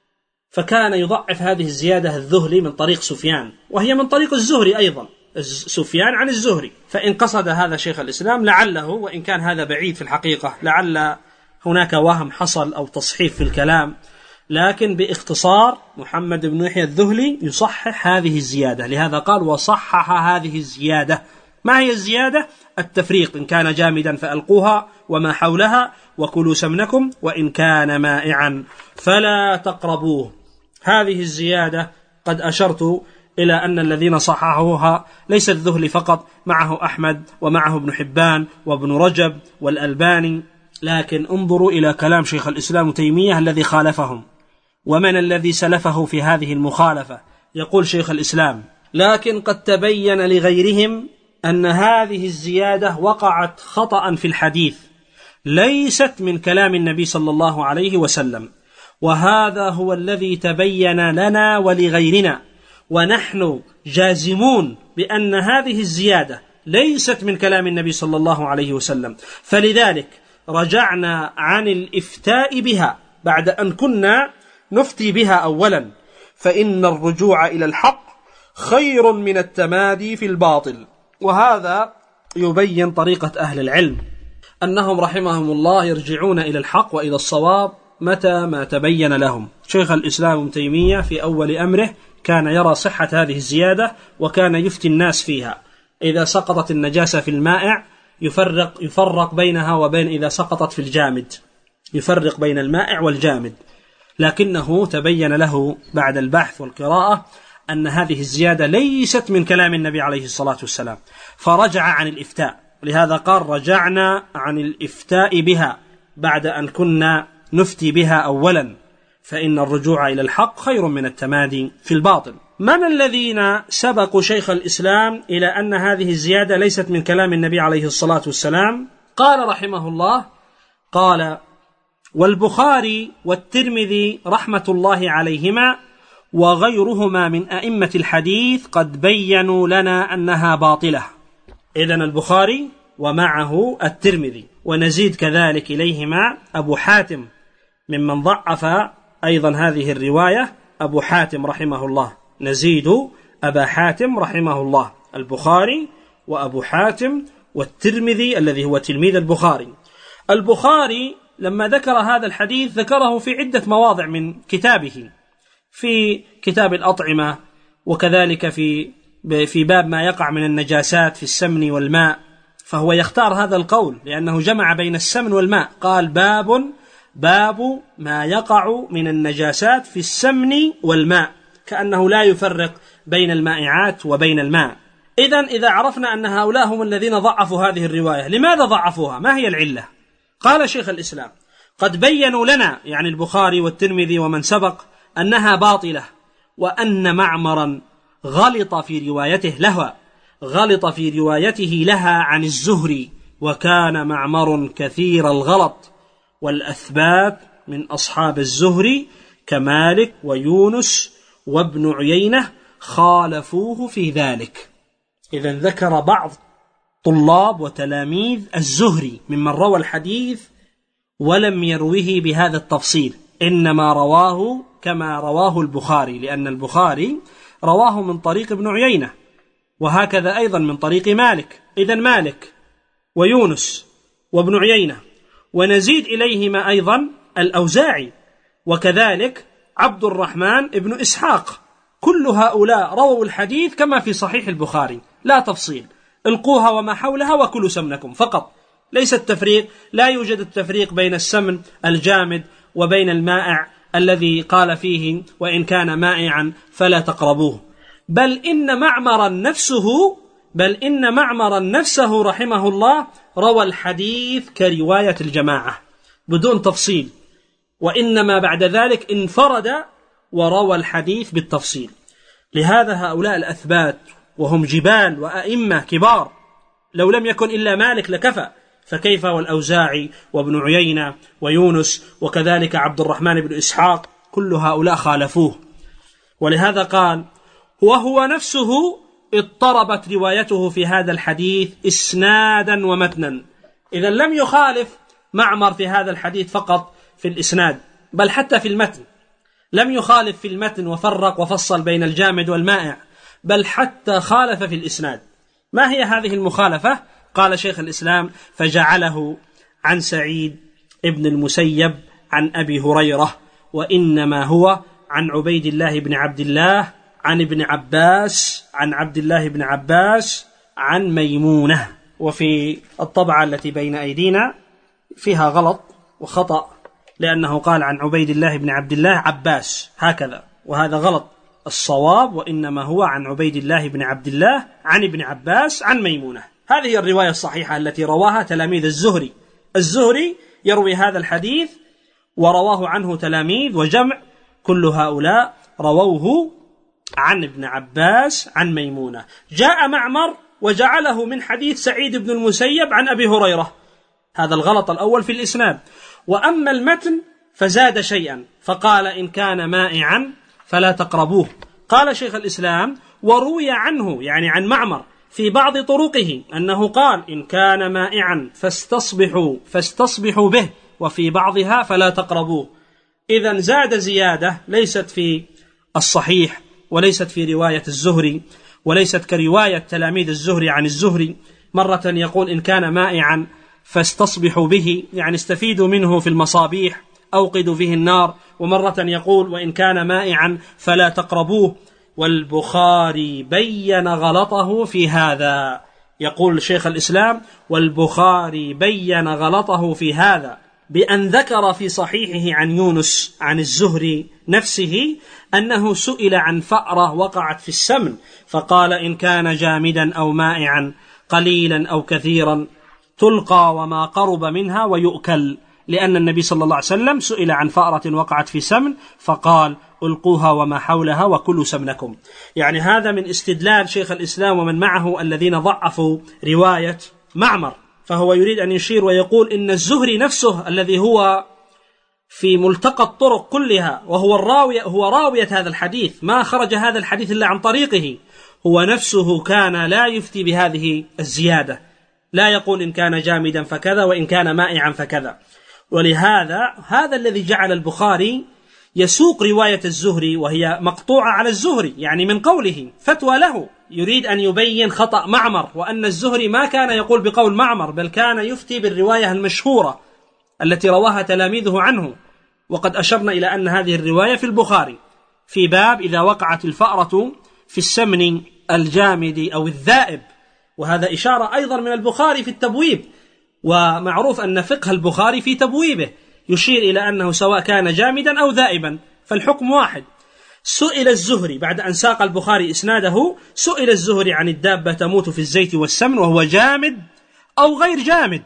فكان يضعف هذه الزيادة الذهلي من طريق سفيان، وهي من طريق الزهري أيضا، سفيان عن الزهري. فإن قصد هذا شيخ الإسلام لعله، وإن كان هذا بعيد في الحقيقة، لعل هناك وهم حصل أو تصحيف في الكلام، لكن باختصار محمد بن يحيى الذهلي يصحح هذه الزيادة، لهذا قال: وصحح هذه الزيادة ما هي الزيادة؟ التفريق، إن كان جامدا فألقوها وما حولها، وكلوا سمنكم، وإن كان مائعا فلا تقربوه. هذه الزيادة قد أشرت إلى أن الذين صححوها ليس الذهلي فقط، معه أحمد ومعه ابن حبان وابن رجب والألباني، لكن انظروا إلى كلام شيخ الإسلام تيمية الذي خالفهم، ومن الذي سلفه في هذه المخالفة. يقول شيخ الإسلام: لكن قد تبين لغيرهم أن هذه الزيادة وقعت خطأ في الحديث، ليست من كلام النبي صلى الله عليه وسلم، وهذا هو الذي تبين لنا ولغيرنا، ونحن جازمون بأن هذه الزيادة ليست من كلام النبي صلى الله عليه وسلم، فلذلك رجعنا عن الإفتاء بها بعد أن كنا نفتي بها أولا، فإن الرجوع إلى الحق خير من التمادي في الباطل. وهذا يبين طريقة أهل العلم، أنهم رحمهم الله يرجعون إلى الحق وإلى الصواب متى ما تبين لهم. شيخ الإسلام ابن تيمية في أول أمره كان يرى صحة هذه الزيادة، وكان يفتي الناس فيها. إذا سقطت النجاسة في المائع يفرق بينها وبين إذا سقطت في الجامد، يفرق بين المائع والجامد، لكنه تبين له بعد البحث والقراءة أن هذه الزيادة ليست من كلام النبي عليه الصلاة والسلام، فرجع عن الإفتاء. لهذا قال: رجعنا عن الإفتاء بها بعد أن كنا نفتي بها أولا، فإن الرجوع إلى الحق خير من التمادي في الباطل. من الذين سبقوا شيخ الإسلام إلى أن هذه الزيادة ليست من كلام النبي عليه الصلاة والسلام؟ قال رحمه الله: قال: والبخاري والترمذي رحمة الله عليهما وغيرهما من أئمة الحديث قد بيّنوا لنا أنها باطلة. إذن البخاري ومعه الترمذي، ونزيد كذلك إليهما أبو حاتم ممن ضعف أيضا هذه الرواية، أبو حاتم رحمه الله، نزيد أبا حاتم رحمه الله، البخاري وأبو حاتم والترمذي الذي هو تلميذ البخاري. البخاري لما ذكر هذا الحديث ذكره في عدة مواضع من كتابه، في كتاب الأطعمة، وكذلك في باب ما يقع من النجاسات في السمن والماء، فهو يختار هذا القول لأنه جمع بين السمن والماء. قال: باب ما يقع من النجاسات في السمن والماء، كأنه لا يفرق بين المائعات وبين الماء. إذا عرفنا أن هؤلاء هم الذين ضعفوا هذه الرواية، لماذا ضعفوها؟ ما هي العلة؟ قال شيخ الإسلام: قد بيّنوا لنا، يعني البخاري والترمذي ومن سبق، أنها باطلة، وأن معمرا غلط في روايته لها عن الزهري، وكان معمر كثير الغلط، والأثبات من أصحاب الزهري كمالك ويونس وابن عيينة خالفوه في ذلك. إذن ذكر بعض طلاب وتلاميذ الزهري ممن روى الحديث ولم يروه بهذا التفصيل، إنما رواه كما رواه البخاري، لأن البخاري رواه من طريق ابن عيينة، وهكذا أيضا من طريق مالك. إذن مالك ويونس وابن عيينة، ونزيد إليهما أيضا الأوزاعي، وكذلك عبد الرحمن ابن إسحاق، كل هؤلاء رووا الحديث كما في صحيح البخاري، لا تفصيل، القوها وما حولها وكلوا سمنكم فقط، ليس التفريق، لا يوجد التفريق بين السمن الجامد وبين المائع الذي قال فيه وإن كان مائعا فلا تقربوه. بل إن معمرا نفسه رحمه الله روى الحديث كرواية الجماعة بدون تفصيل، وإنما بعد ذلك انفرد وروى الحديث بالتفصيل. لهذا هؤلاء الأثبات وهم جبال وأئمة كبار، لو لم يكن إلا مالك لكفى، فكيف والأوزاعي وابن عيينة ويونس وكذلك عبد الرحمن بن إسحاق، كل هؤلاء خالفوه. ولهذا قال: وهو نفسه اضطربت روايته في هذا الحديث إسنادا ومتنا. إذا لم يخالف معمر في هذا الحديث فقط في الإسناد، بل حتى في المتن لم يخالف في المتن وفرق وفصل بين الجامد والمائع، بل حتى خالف في الإسناد. ما هي هذه المخالفة؟ قال شيخ الإسلام: فجعله عن سعيد ابن المسيب عن أبي هريرة، وإنما هو عن عبيد الله بن عبد الله عن ابن عباس عن عبد الله بن عباس عن ميمونة. وفي الطبعة التي بين أيدينا فيها غلط وخطأ، لأنه قال عن عبيد الله بن عبد الله عباس هكذا، وهذا غلط. الصواب وإنما هو عن عبيد الله بن عبد الله عن ابن عباس عن ميمونة. هذه الرواية الصحيحة التي رواها تلاميذ الزهري. الزهري يروي هذا الحديث ورواه عنه تلاميذ وجمع، كل هؤلاء رووه عن ابن عباس عن ميمونة. جاء معمر وجعله من حديث سعيد بن المسيب عن أبي هريرة، هذا الغلط الأول في الإسناد. وأما المتن فزاد شيئا فقال إن كان مائعا فلا تقربوه. قال شيخ الإسلام وروي عنه يعني عن معمر في بعض طرقه أنه قال إن كان مائعا فاستصبحوا به، وفي بعضها فلا تقربوه. إذن زاد زيادة ليست في الصحيح وليست في رواية الزهري وليست كرواية تلاميذ الزهري عن الزهري. مرة يقول إن كان مائعا فاستصبحوا به، يعني استفيدوا منه في المصابيح، أوقدوا فيه النار. ومرة يقول وإن كان مائعا فلا تقربوه. والبخاري بين غلطه في هذا. يقول شيخ الإسلام والبخاري بين غلطه في هذا بأن ذكر في صحيحه عن يونس عن الزهري نفسه أنه سئل عن فأرة وقعت في السمن فقال إن كان جامدا أو مائعا قليلا أو كثيرا تلقى وما قرب منها ويؤكل، لأن النبي صلى الله عليه وسلم سئل عن فأرة وقعت في سمن فقال ألقوها وما حولها وكلوا سمنكم. يعني هذا من استدلال شيخ الإسلام ومن معه الذين ضعفوا رواية معمر. فهو يريد أن يشير ويقول إن الزهري نفسه الذي هو في ملتقى الطرق كلها وهو راوية هذا الحديث، ما خرج هذا الحديث إلا عن طريقه، هو نفسه كان لا يفتي بهذه الزيادة، لا يقول إن كان جامدا فكذا وإن كان مائعا فكذا. ولهذا هذا الذي جعل البخاري يسوق رواية الزهري وهي مقطوعة على الزهري، يعني من قوله فتوى له، يريد أن يبين خطأ معمر، وأن الزهري ما كان يقول بقول معمر بل كان يفتي بالرواية المشهورة التي رواها تلاميذه عنه. وقد أشرنا إلى أن هذه الرواية في البخاري في باب إذا وقعت الفأرة في السمن الجامد أو الذائب، وهذا إشارة أيضا من البخاري في التبويب، ومعروف أن فقه البخاري في تبويبه يشير إلى أنه سواء كان جامدا أو ذائبا فالحكم واحد. سئل الزهري بعد أن ساق البخاري إسناده، سئل الزهري عن الدابة تموت في الزيت والسمن وهو جامد أو غير جامد،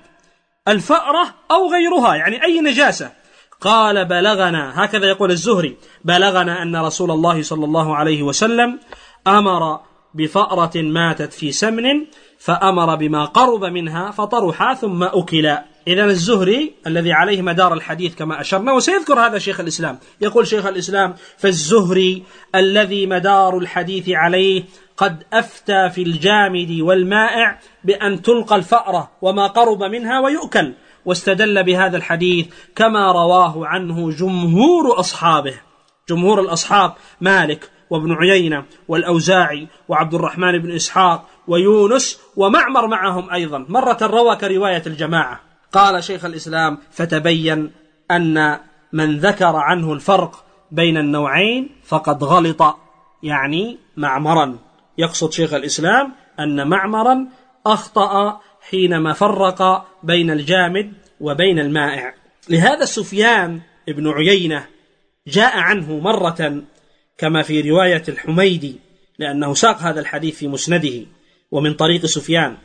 الفأرة أو غيرها، يعني أي نجاسة. قال بلغنا، هكذا يقول الزهري، بلغنا أن رسول الله صلى الله عليه وسلم أمر بفأرة ماتت في سمن فأمر بما قرب منها فطرح ثم أكل. إذن الزهري الذي عليه مدار الحديث كما أشرنا، وسيذكر هذا شيخ الإسلام، يقول شيخ الإسلام فالزهري الذي مدار الحديث عليه قد أفتى في الجامد والمائع بأن تلقى الفأرة وما قرب منها ويؤكل، واستدل بهذا الحديث كما رواه عنه جمهور أصحابه، جمهور الأصحاب مالك وابن عيينة والأوزاعي وعبد الرحمن بن إسحاق ويونس ومعمر معهم أيضا، مرة روى كرواية الجماعة. قال شيخ الإسلام فتبين أن من ذكر عنه الفرق بين النوعين فقد غلط، يعني معمرا. يقصد شيخ الإسلام أن معمرا أخطأ حينما فرق بين الجامد وبين المائع. لهذا سفيان ابن عيينة جاء عنه مرة كما في رواية الحميدي، لأنه ساق هذا الحديث في مسنده ومن طريق سفيان.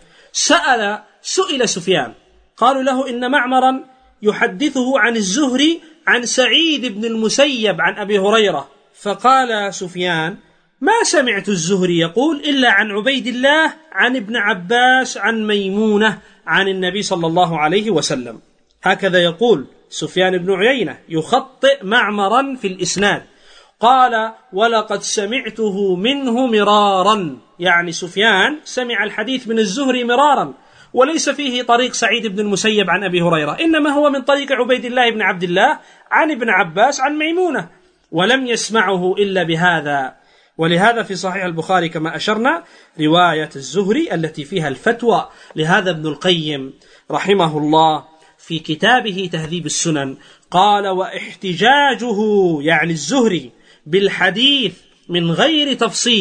سئل سفيان، قالوا له إن معمرا يحدثه عن الزهري عن سعيد بن المسيب عن أبي هريرة، فقال سفيان ما سمعت الزهري يقول إلا عن عبيد الله عن ابن عباس عن ميمونة عن النبي صلى الله عليه وسلم. هكذا يقول سفيان بن عيينة، يخطئ معمرا في الإسناد. قال ولقد سمعته منه مرارا، يعني سفيان سمع الحديث من الزهري مرارا، وليس فيه طريق سعيد بن المسيب عن أبي هريرة، إنما هو من طريق عبيد الله بن عبد الله عن ابن عباس عن ميمونة، ولم يسمعه إلا بهذا. ولهذا في صحيح البخاري كما أشرنا رواية الزهري التي فيها الفتوى. لهذا ابن القيم رحمه الله في كتابه تهذيب السنن قال واحتجاجه، يعني الزهري، بالحديث من غير تفصيل،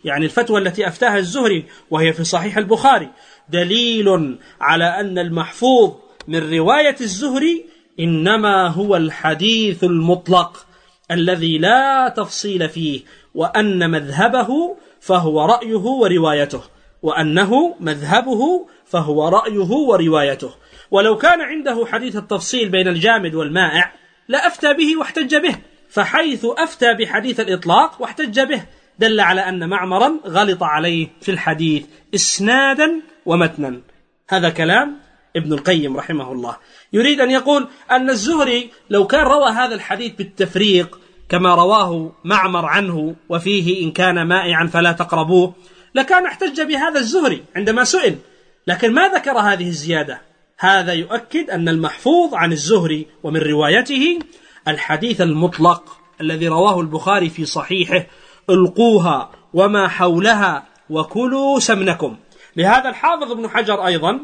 يعني الفتوى التي أفتاها الزهري وهي في صحيح البخاري دليل على أن المحفوظ من رواية الزهري إنما هو الحديث المطلق الذي لا تفصيل فيه، وأن مذهبه فهو رأيه وروايته، وأنه مذهبه فهو رأيه وروايته. ولو كان عنده حديث التفصيل بين الجامد والمائع لأفتى به واحتج به، فحيث أفتى بحديث الإطلاق واحتج به دل على أن معمرا غلط عليه في الحديث إسنادا ومتنا. هذا كلام ابن القيم رحمه الله. يريد أن يقول أن الزهري لو كان روى هذا الحديث بالتفريق كما رواه معمر عنه وفيه إن كان مائعا فلا تقربوه، لكان احتج بهذا الزهري عندما سئل، لكن ما ذكر هذه الزيادة. هذا يؤكد أن المحفوظ عن الزهري ومن روايته الحديث المطلق الذي رواه البخاري في صحيحه: القوها وما حولها وكلوا سمنكم. لهذا الحافظ ابن حجر أيضا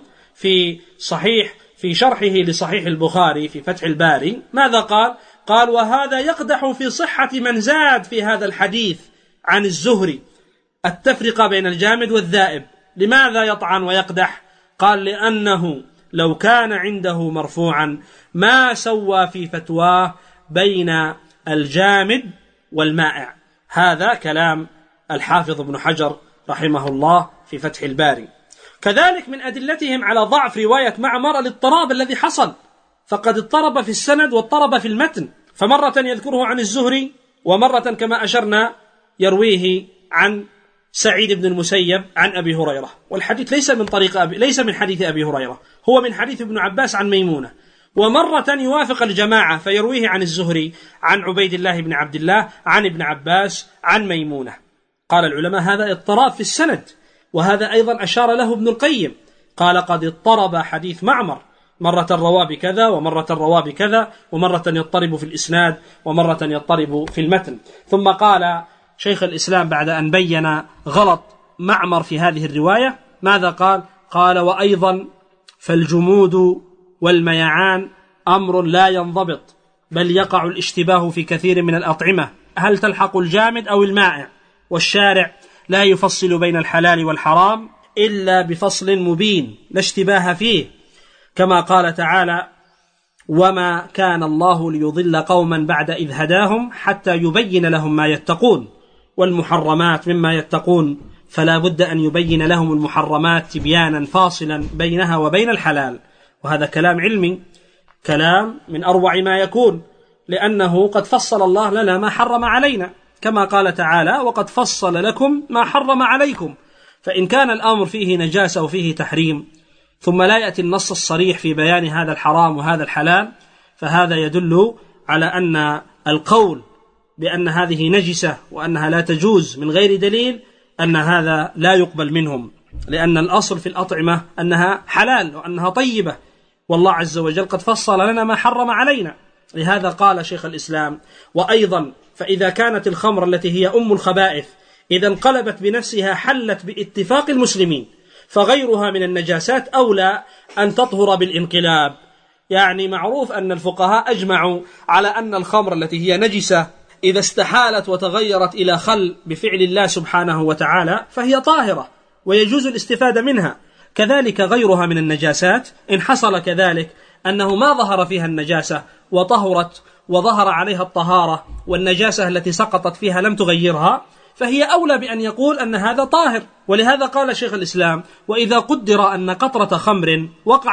في شرحه لصحيح البخاري في فتح الباري ماذا قال؟ قال: وهذا يقدح في صحة من زاد في هذا الحديث عن الزهري التفرقة بين الجامد والذائب. لماذا يطعن ويقدح؟ قال: لأنه لو كان عنده مرفوعا ما سوى في فتواه بين الجامد والمائع. هذا كلام الحافظ ابن حجر رحمه الله في فتح الباري. كذلك من أدلتهم على ضعف رواية معمر الاضطراب الذي حصل، فقد اضطرب في السند واضطرب في المتن، فمرة يذكره عن الزهري ومرة كما أشرنا يرويه عن سعيد بن المسيب عن أبي هريرة، والحديث ليس من حديث أبي هريرة، هو من حديث ابن عباس عن ميمونة. ومرة يوافق الجماعة فيرويه عن الزهري عن عبيد الله بن عبد الله عن ابن عباس عن ميمونة. قال العلماء هذا اضطراب في السند، وهذا أيضا أشار له ابن القيم، قال: قد اضطرب حديث معمر، مرة روى بكذا ومرة روى بكذا، ومرة يضطرب في الإسناد ومرة يضطرب في المتن. ثم قال شيخ الإسلام بعد أن بين غلط معمر في هذه الرواية ماذا قال؟ قال: وأيضا فالجمود والميعان أمر لا ينضبط، بل يقع الاشتباه في كثير من الأطعمة، هل تلحق الجامد أو المائع؟ والشارع لا يفصل بين الحلال والحرام إلا بفصل مبين لا اشتباه فيه، كما قال تعالى: وما كان الله ليضل قوما بعد إذ هداهم حتى يبين لهم ما يتقون، والمحرمات مما يتقون فلا بد أن يبين لهم المحرمات تبيانا فاصلا بينها وبين الحلال. وهذا كلام علمي، كلام من أروع ما يكون، لأنه قد فصل الله لنا ما حرم علينا، كما قال تعالى: وقد فصل لكم ما حرم عليكم. فإن كان الأمر فيه نجاسة وفيه تحريم ثم لا يأتي النص الصريح في بيان هذا الحرام وهذا الحلال، فهذا يدل على أن القول بأن هذه نجسة وأنها لا تجوز من غير دليل أن هذا لا يقبل منهم، لأن الأصل في الأطعمة أنها حلال وأنها طيبة، والله عز وجل قد فصل لنا ما حرم علينا. لهذا قال شيخ الإسلام: وأيضا فإذا كانت الخمر التي هي أم الخبائث إذا انقلبت بنفسها حلت باتفاق المسلمين، فغيرها من النجاسات أولى أن تطهر بالانقلاب. يعني معروف أن الفقهاء أجمعوا على أن الخمر التي هي نجسة إذا استحالت وتغيرت إلى خل بفعل الله سبحانه وتعالى فهي طاهرة ويجوز الاستفادة منها. كذلك غيرها من النجاسات إن حصل كذلك أنه ما ظهر فيها النجاسة وطهرت وظهر عليها الطهارة والنجاسة التي سقطت فيها لم تغيرها، فهي أولى بأن يقول أن هذا طاهر. ولهذا قال شيخ الإسلام: وإذا قدر أن قطرة خمر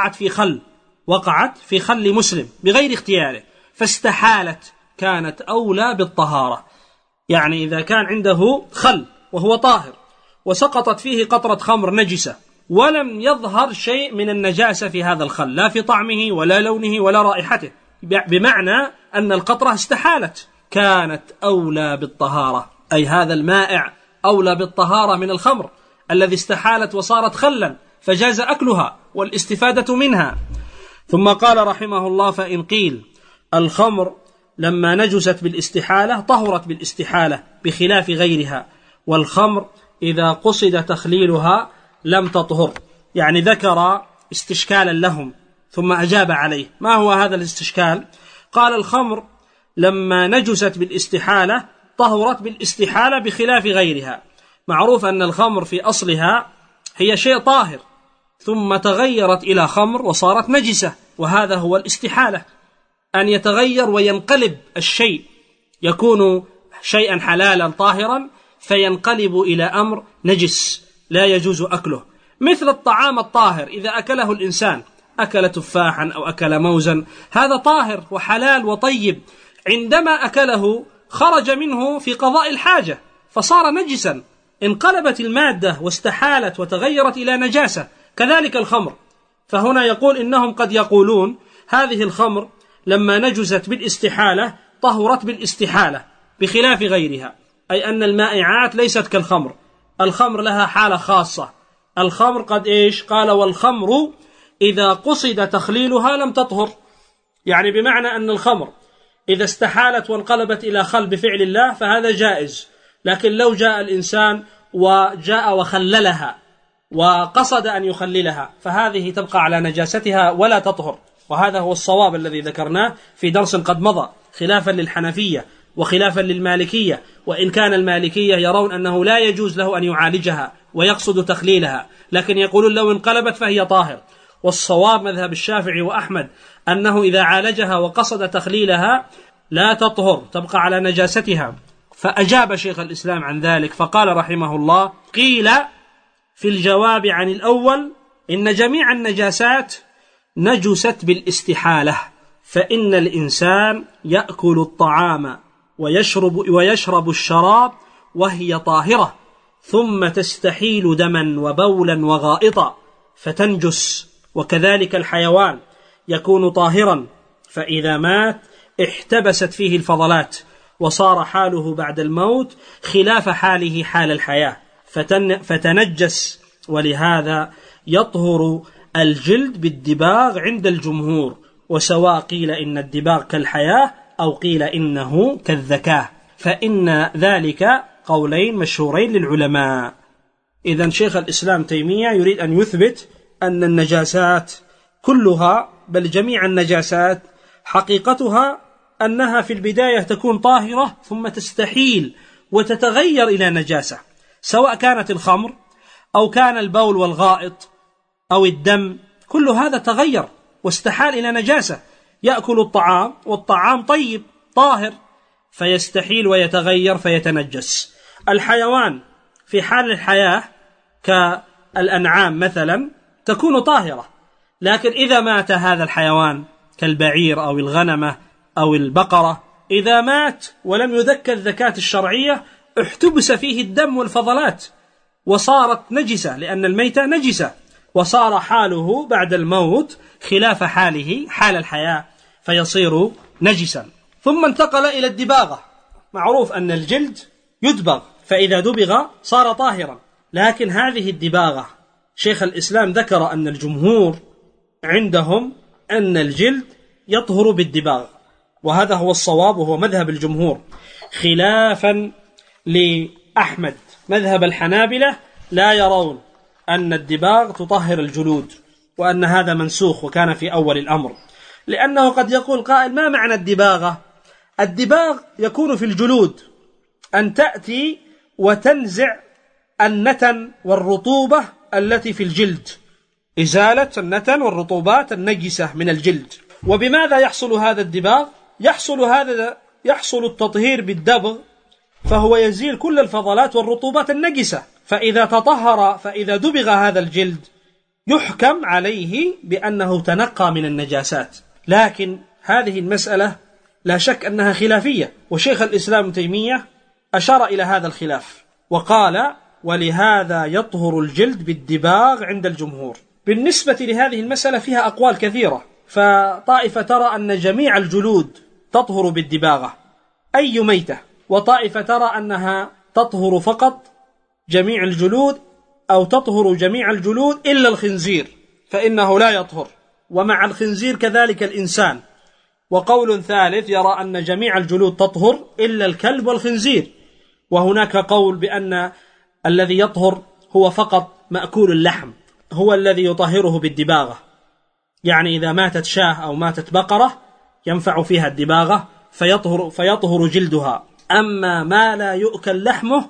وقعت في خل مسلم بغير اختياره فاستحالت كانت أولى بالطهارة. يعني إذا كان عنده خل وهو طاهر وسقطت فيه قطرة خمر نجسة ولم يظهر شيء من النجاسة في هذا الخل، لا في طعمه ولا لونه ولا رائحته، بمعنى أن القطرة استحالت، كانت أولى بالطهارة، أي هذا المائع أولى بالطهارة من الخمر الذي استحالت وصارت خلا فجاز أكلها والاستفادة منها. ثم قال رحمه الله: فإن قيل الخمر لما نجست بالاستحالة طهرت بالاستحالة بخلاف غيرها، والخمر إذا قصد تخليلها لم تطهر. يعني ذكر استشكالا لهم ثم أجاب عليه. ما هو هذا الاستشكال؟ قال: الخمر لما نجست بالاستحالة طهرت بالاستحالة بخلاف غيرها. معروف أن الخمر في أصلها هي شيء طاهر ثم تغيرت إلى خمر وصارت نجسة، وهذا هو الاستحالة، أن يتغير وينقلب الشيء، يكون شيئا حلالا طاهرا فينقلب إلى أمر نجس لا يجوز أكله. مثل الطعام الطاهر إذا أكله الإنسان، أكل تفاحا أو أكل موزا، هذا طاهر وحلال وطيب، عندما أكله خرج منه في قضاء الحاجة فصار نجسا، انقلبت المادة واستحالت وتغيرت إلى نجاسة. كذلك الخمر، فهنا يقول إنهم قد يقولون هذه الخمر لما نجست بالاستحالة طهرت بالاستحالة بخلاف غيرها، أي أن المائعات ليست كالخمر، الخمر لها حالة خاصة. الخمر قد قال والخمر إذا قصد تخليلها لم تطهر، يعني بمعنى أن الخمر إذا استحالت وانقلبت إلى خل بفعل الله فهذا جائز، لكن لو جاء الإنسان وجاء وخللها وقصد أن يخللها فهذه تبقى على نجاستها ولا تطهر، وهذا هو الصواب الذي ذكرناه في درس قد مضى، خلافا للحنفية وخلافا للمالكية، وإن كان المالكية يرون أنه لا يجوز له أن يعالجها ويقصد تخليلها، لكن يقولون لو انقلبت فهي طاهر. والصواب مذهب الشافعي وأحمد أنه إذا عالجها وقصد تخليلها لا تطهر، تبقى على نجاستها. فأجاب شيخ الإسلام عن ذلك فقال رحمه الله: قيل في الجواب عن الأول إن جميع النجاسات نجست بالاستحالة، فإن الإنسان يأكل الطعام ويشرب الشراب وهي طاهرة، ثم تستحيل دما وبولا وغائطا فتنجس، وكذلك الحيوان يكون طاهرا، فإذا مات احتبست فيه الفضلات وصار حاله بعد الموت خلاف حاله حال الحياة فتنجس. ولهذا يطهر الجلد بالدباغ عند الجمهور، وسواء قيل إن الدباغ كالحياة أو قيل إنه كالذكاء، فإن ذلك قولين مشهورين للعلماء. إذن شيخ الإسلام تيمية يريد أن يثبت أن النجاسات كلها بل جميع النجاسات حقيقتها أنها في البداية تكون طاهرة ثم تستحيل وتتغير إلى نجاسة، سواء كانت الخمر أو كان البول والغائط أو الدم، كل هذا تغير واستحال إلى نجاسة. يأكل الطعام والطعام طيب طاهر فيستحيل ويتغير فيتنجس. الحيوان في حال الحياة كالأنعام مثلا تكون طاهرة، لكن إذا مات هذا الحيوان كالبعير أو الغنمة أو البقرة، إذا مات ولم يذكى الذكاة الشرعية احتبس فيه الدم والفضلات وصارت نجسة، لأن الميتة نجسة، وصار حاله بعد الموت خلاف حاله حال الحياة فيصير نجسا. ثم انتقل إلى الدباغة. معروف أن الجلد يدبغ، فإذا دبغ صار طاهرا، لكن هذه الدباغة شيخ الإسلام ذكر أن الجمهور عندهم أن الجلد يطهر بالدباغ، وهذا هو الصواب وهو مذهب الجمهور، خلافا لأحمد. مذهب الحنابلة لا يرون أن الدباغ تطهر الجلود، وأن هذا منسوخ وكان في أول الأمر، لأنه قد يقول قائل: ما معنى الدباغة؟ الدباغ يكون في الجلود، أن تأتي وتنزع النتن والرطوبة التي في الجلد، إزالة النتن والرطوبات النجسة من الجلد. وبماذا يحصل هذا الدباغ؟ يحصل التطهير بالدبغ، فهو يزيل كل الفضلات والرطوبات النجسة، فإذا دبغ هذا الجلد يحكم عليه بأنه تنقى من النجاسات. لكن هذه المسألة لا شك أنها خلافية، وشيخ الإسلام تيمية أشار إلى هذا الخلاف وقال: ولهذا يطهر الجلد بالدباغ عند الجمهور. بالنسبة لهذه المسألة فيها أقوال كثيرة، فطائفة ترى أن جميع الجلود تطهر بالدباغة أي ميتة، وطائفة ترى أنها تطهر فقط جميع الجلود أو تطهر جميع الجلود إلا الخنزير فإنه لا يطهر، ومع الخنزير كذلك الإنسان. وقول ثالث يرى أن جميع الجلود تطهر إلا الكلب والخنزير. وهناك قول بأن الذي يطهر هو فقط مأكول اللحم، هو الذي يطهره بالدباغة، يعني إذا ماتت شاة أو ماتت بقرة ينفع فيها الدباغة فيطهر جلدها. أما ما لا يؤكل لحمه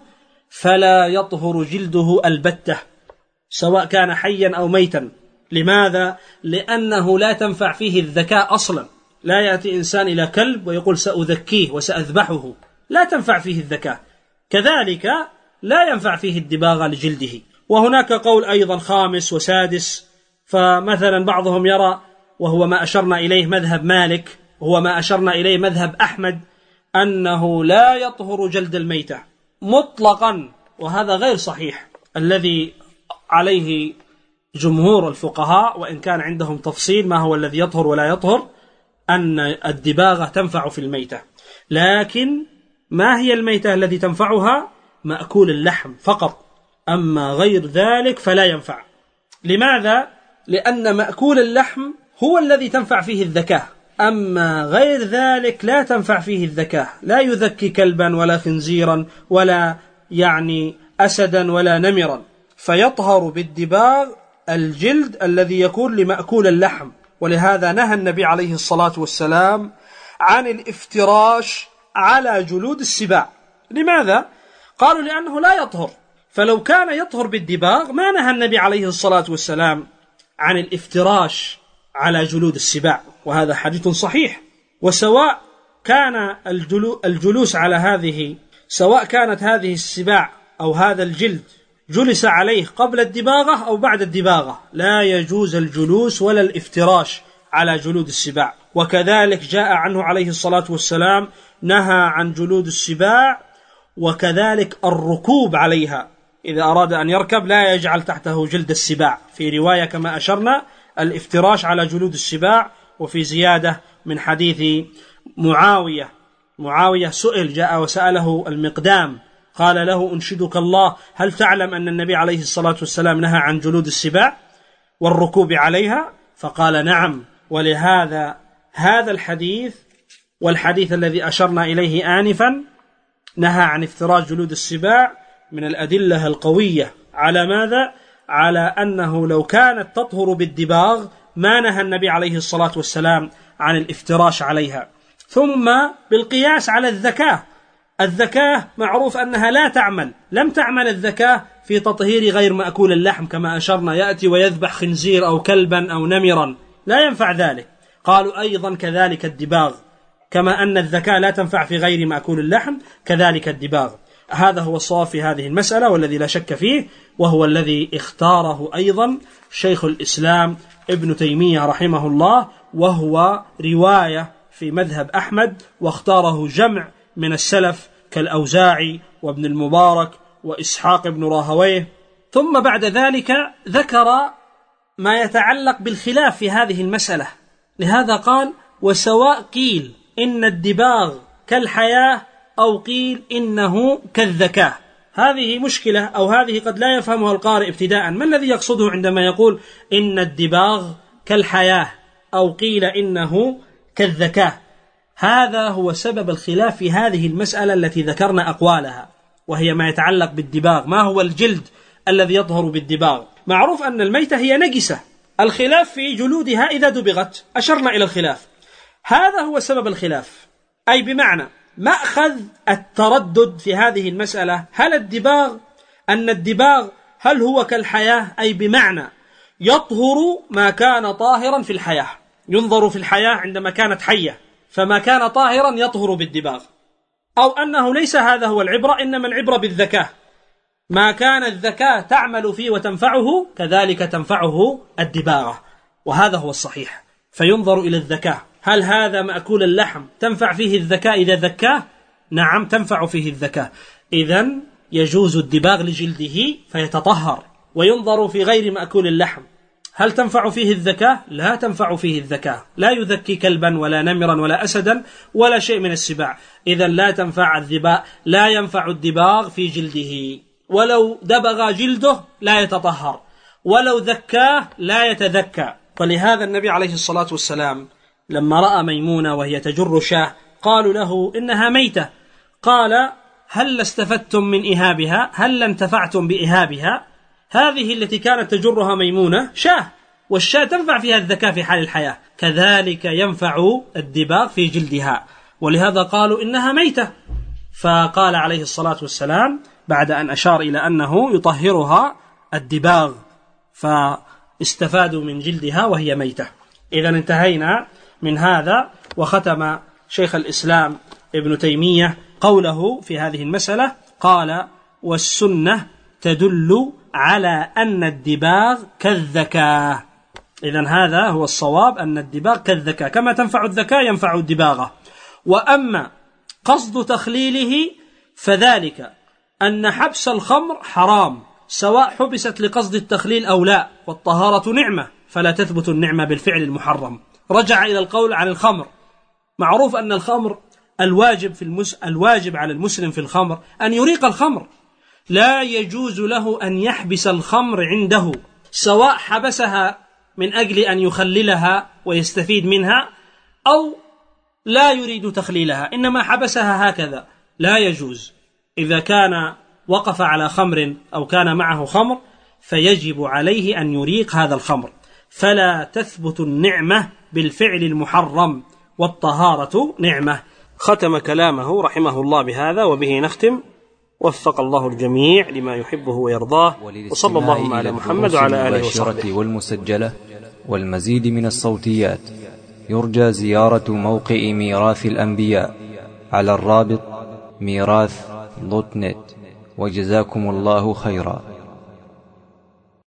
فلا يطهر جلده البتة سواء كان حيا أو ميتا. لماذا؟ لأنه لا تنفع فيه الذكاء أصلا. لا يأتي إنسان إلى كلب ويقول سأذكيه وسأذبحه، لا تنفع فيه الذكاء. كذلك لا ينفع فيه الدباغ لجلده. وهناك قول أيضا خامس وسادس، فمثلا بعضهم يرى، وهو ما أشرنا إليه مذهب مالك، وهو ما أشرنا إليه مذهب أحمد، أنه لا يطهر جلد الميتة مطلقا، وهذا غير صحيح. الذي عليه جمهور الفقهاء، وإن كان عندهم تفصيل ما هو الذي يطهر ولا يطهر، أن الدباغة تنفع في الميتة. لكن ما هي الميتة التي تنفعها؟ مأكول اللحم فقط، أما غير ذلك فلا ينفع. لماذا؟ لأن مأكول اللحم هو الذي تنفع فيه الذكاة، أما غير ذلك لا تنفع فيه الذكاة. لا يذكي كلبا ولا خنزيرا ولا أسدا ولا نمرا. فيطهر بالدباغ الجلد الذي يكون لمأكول اللحم. ولهذا نهى النبي عليه الصلاة والسلام عن الافتراش على جلود السباع. لماذا؟ قالوا لأنه لا يطهر. فلو كان يطهر بالدباغ ما نهى النبي عليه الصلاة والسلام عن الافتراش على جلود السباع، وهذا حديث صحيح. وسواء كان الجلوس على سواء كانت هذه السباع أو هذا الجلد جلس عليه قبل الدباغة أو بعد الدباغة، لا يجوز الجلوس ولا الافتراش على جلود السباع. وكذلك جاء عنه عليه الصلاة والسلام نهى عن جلود السباع، وكذلك الركوب عليها. إذا أراد أن يركب لا يجعل تحته جلد السباع. في رواية كما أشرنا الافتراش على جلود السباع. وفي زيادة من حديث معاوية سئل، جاء وسأله المقدام، قال له أنشدك الله، هل تعلم أن النبي عليه الصلاة والسلام نهى عن جلود السباع والركوب عليها؟ فقال نعم. ولهذا هذا الحديث والحديث الذي أشرنا إليه آنفا نهى عن افتراش جلود السباع من الأدلة القوية على ماذا؟ على أنه لو كانت تطهر بالدباغ ما نهى النبي عليه الصلاة والسلام عن الافتراش عليها. ثم بالقياس على الذكاة معروف أنها لم تعمل الذكاة في تطهير غير مأكول اللحم كما أشرنا، يأتي ويذبح خنزير أو كلبا أو نمرا، لا ينفع ذلك. قالوا أيضا كذلك الدباغ، كما أن الذكاة لا تنفع في غير مأكول اللحم كذلك الدباغ. هذا هو الصواب في هذه المسألة والذي لا شك فيه، وهو الذي اختاره أيضا شيخ الإسلام ابن تيمية رحمه الله، وهو رواية في مذهب أحمد، واختاره جمع من السلف كالأوزاعي وابن المبارك وإسحاق بن راهويه. ثم بعد ذلك ذكر ما يتعلق بالخلاف في هذه المسألة. لهذا قال وسواء قيل إن الدباغ كالحياة أو قيل إنه كالذكاء. هذه مشكلة، أو هذه قد لا يفهمها القارئ ابتداء. ما الذي يقصده عندما يقول إن الدباغ كالحياة أو قيل إنه كالذكاء؟ هذا هو سبب الخلاف في هذه المسألة التي ذكرنا أقوالها، وهي ما يتعلق بالدباغ. ما هو الجلد الذي يظهر بالدباغ؟ معروف أن الميتة هي نجسة، الخلاف في جلودها إذا دبغت، أشرنا إلى الخلاف. هذا هو سبب الخلاف، أي بمعنى مأخذ التردد في هذه المسألة. هل الدباغ هل هو كالحياة؟ أي بمعنى يطهر ما كان طاهرا في الحياة، ينظر في الحياة عندما كانت حية، فما كان طاهرا يطهر بالدباغ. أو أنه ليس هذا هو العبرة، إنما العبرة بالذكاء، ما كان الذكاء تعمل فيه وتنفعه كذلك تنفعه الدباغة، وهذا هو الصحيح. فينظر إلى الذكاء، هل هذا مأكول اللحم تنفع فيه الذكاء إذا ذكاه؟ نعم تنفع فيه الذكاء، إذن يجوز الدباغ لجلده فيتطهر. وينظر في غير مأكول اللحم، هل تنفع فيه الذكاء؟ لا تنفع فيه الذكاء، لا يذكي كلبا ولا نمرا ولا أسدا ولا شيء من السباع، إذن لا ينفع الدباغ في جلده. ولو دبغ جلده لا يتطهر، ولو ذكاه لا يتذكى. فلهذا النبي عليه الصلاة والسلام لما رأى ميمونة وهي تجر شاة قالوا له إنها ميتة، قال هل استفدتم من إهابها؟ هل انتفعتم بإهابها؟ هذه التي كانت تجرها ميمونة شاة، والشاة تنفع فيها الذكاء في حال الحياة، كذلك ينفع الدباغ في جلدها، ولهذا قالوا إنها ميتة. فقال عليه الصلاة والسلام بعد أن أشار إلى أنه يطهرها الدباغ، فاستفادوا من جلدها وهي ميتة. إذن انتهينا من هذا. وختم شيخ الإسلام ابن تيمية قوله في هذه المسألة، قال: والسنة تدل على أن الدباغ كالذكاء. إذن هذا هو الصواب، أن الدباغ كالذكاء، كما تنفع الذكاء ينفع الدباغة. وأما قصد تخليله فذلك أن حبس الخمر حرام، سواء حبست لقصد التخليل أو لا، والطهارة نعمة فلا تثبت النعمة بالفعل المحرم. رجع إلى القول عن الخمر. معروف أن الخمر الواجب على المسلم في الخمر أن يريق الخمر، لا يجوز له أن يحبس الخمر عنده، سواء حبسها من أجل أن يخللها ويستفيد منها أو لا يريد تخليلها، إنما حبسها هكذا، لا يجوز. إذا كان وقف على خمر أو كان معه خمر فيجب عليه أن يريق هذا الخمر، فلا تثبت النعمة بالفعل المحرم، والطهارة نعمة. ختم كلامه رحمه الله بهذا، وبه نختم. وفق الله الجميع لما يحبه ويرضاه، وصلى الله على محمد وعلى آله وصحبه. والمسجلة والمزيد من الصوتيات يرجى زيارة موقع ميراث الأنبياء على الرابط ميراث.net. وجزاكم الله خيرا.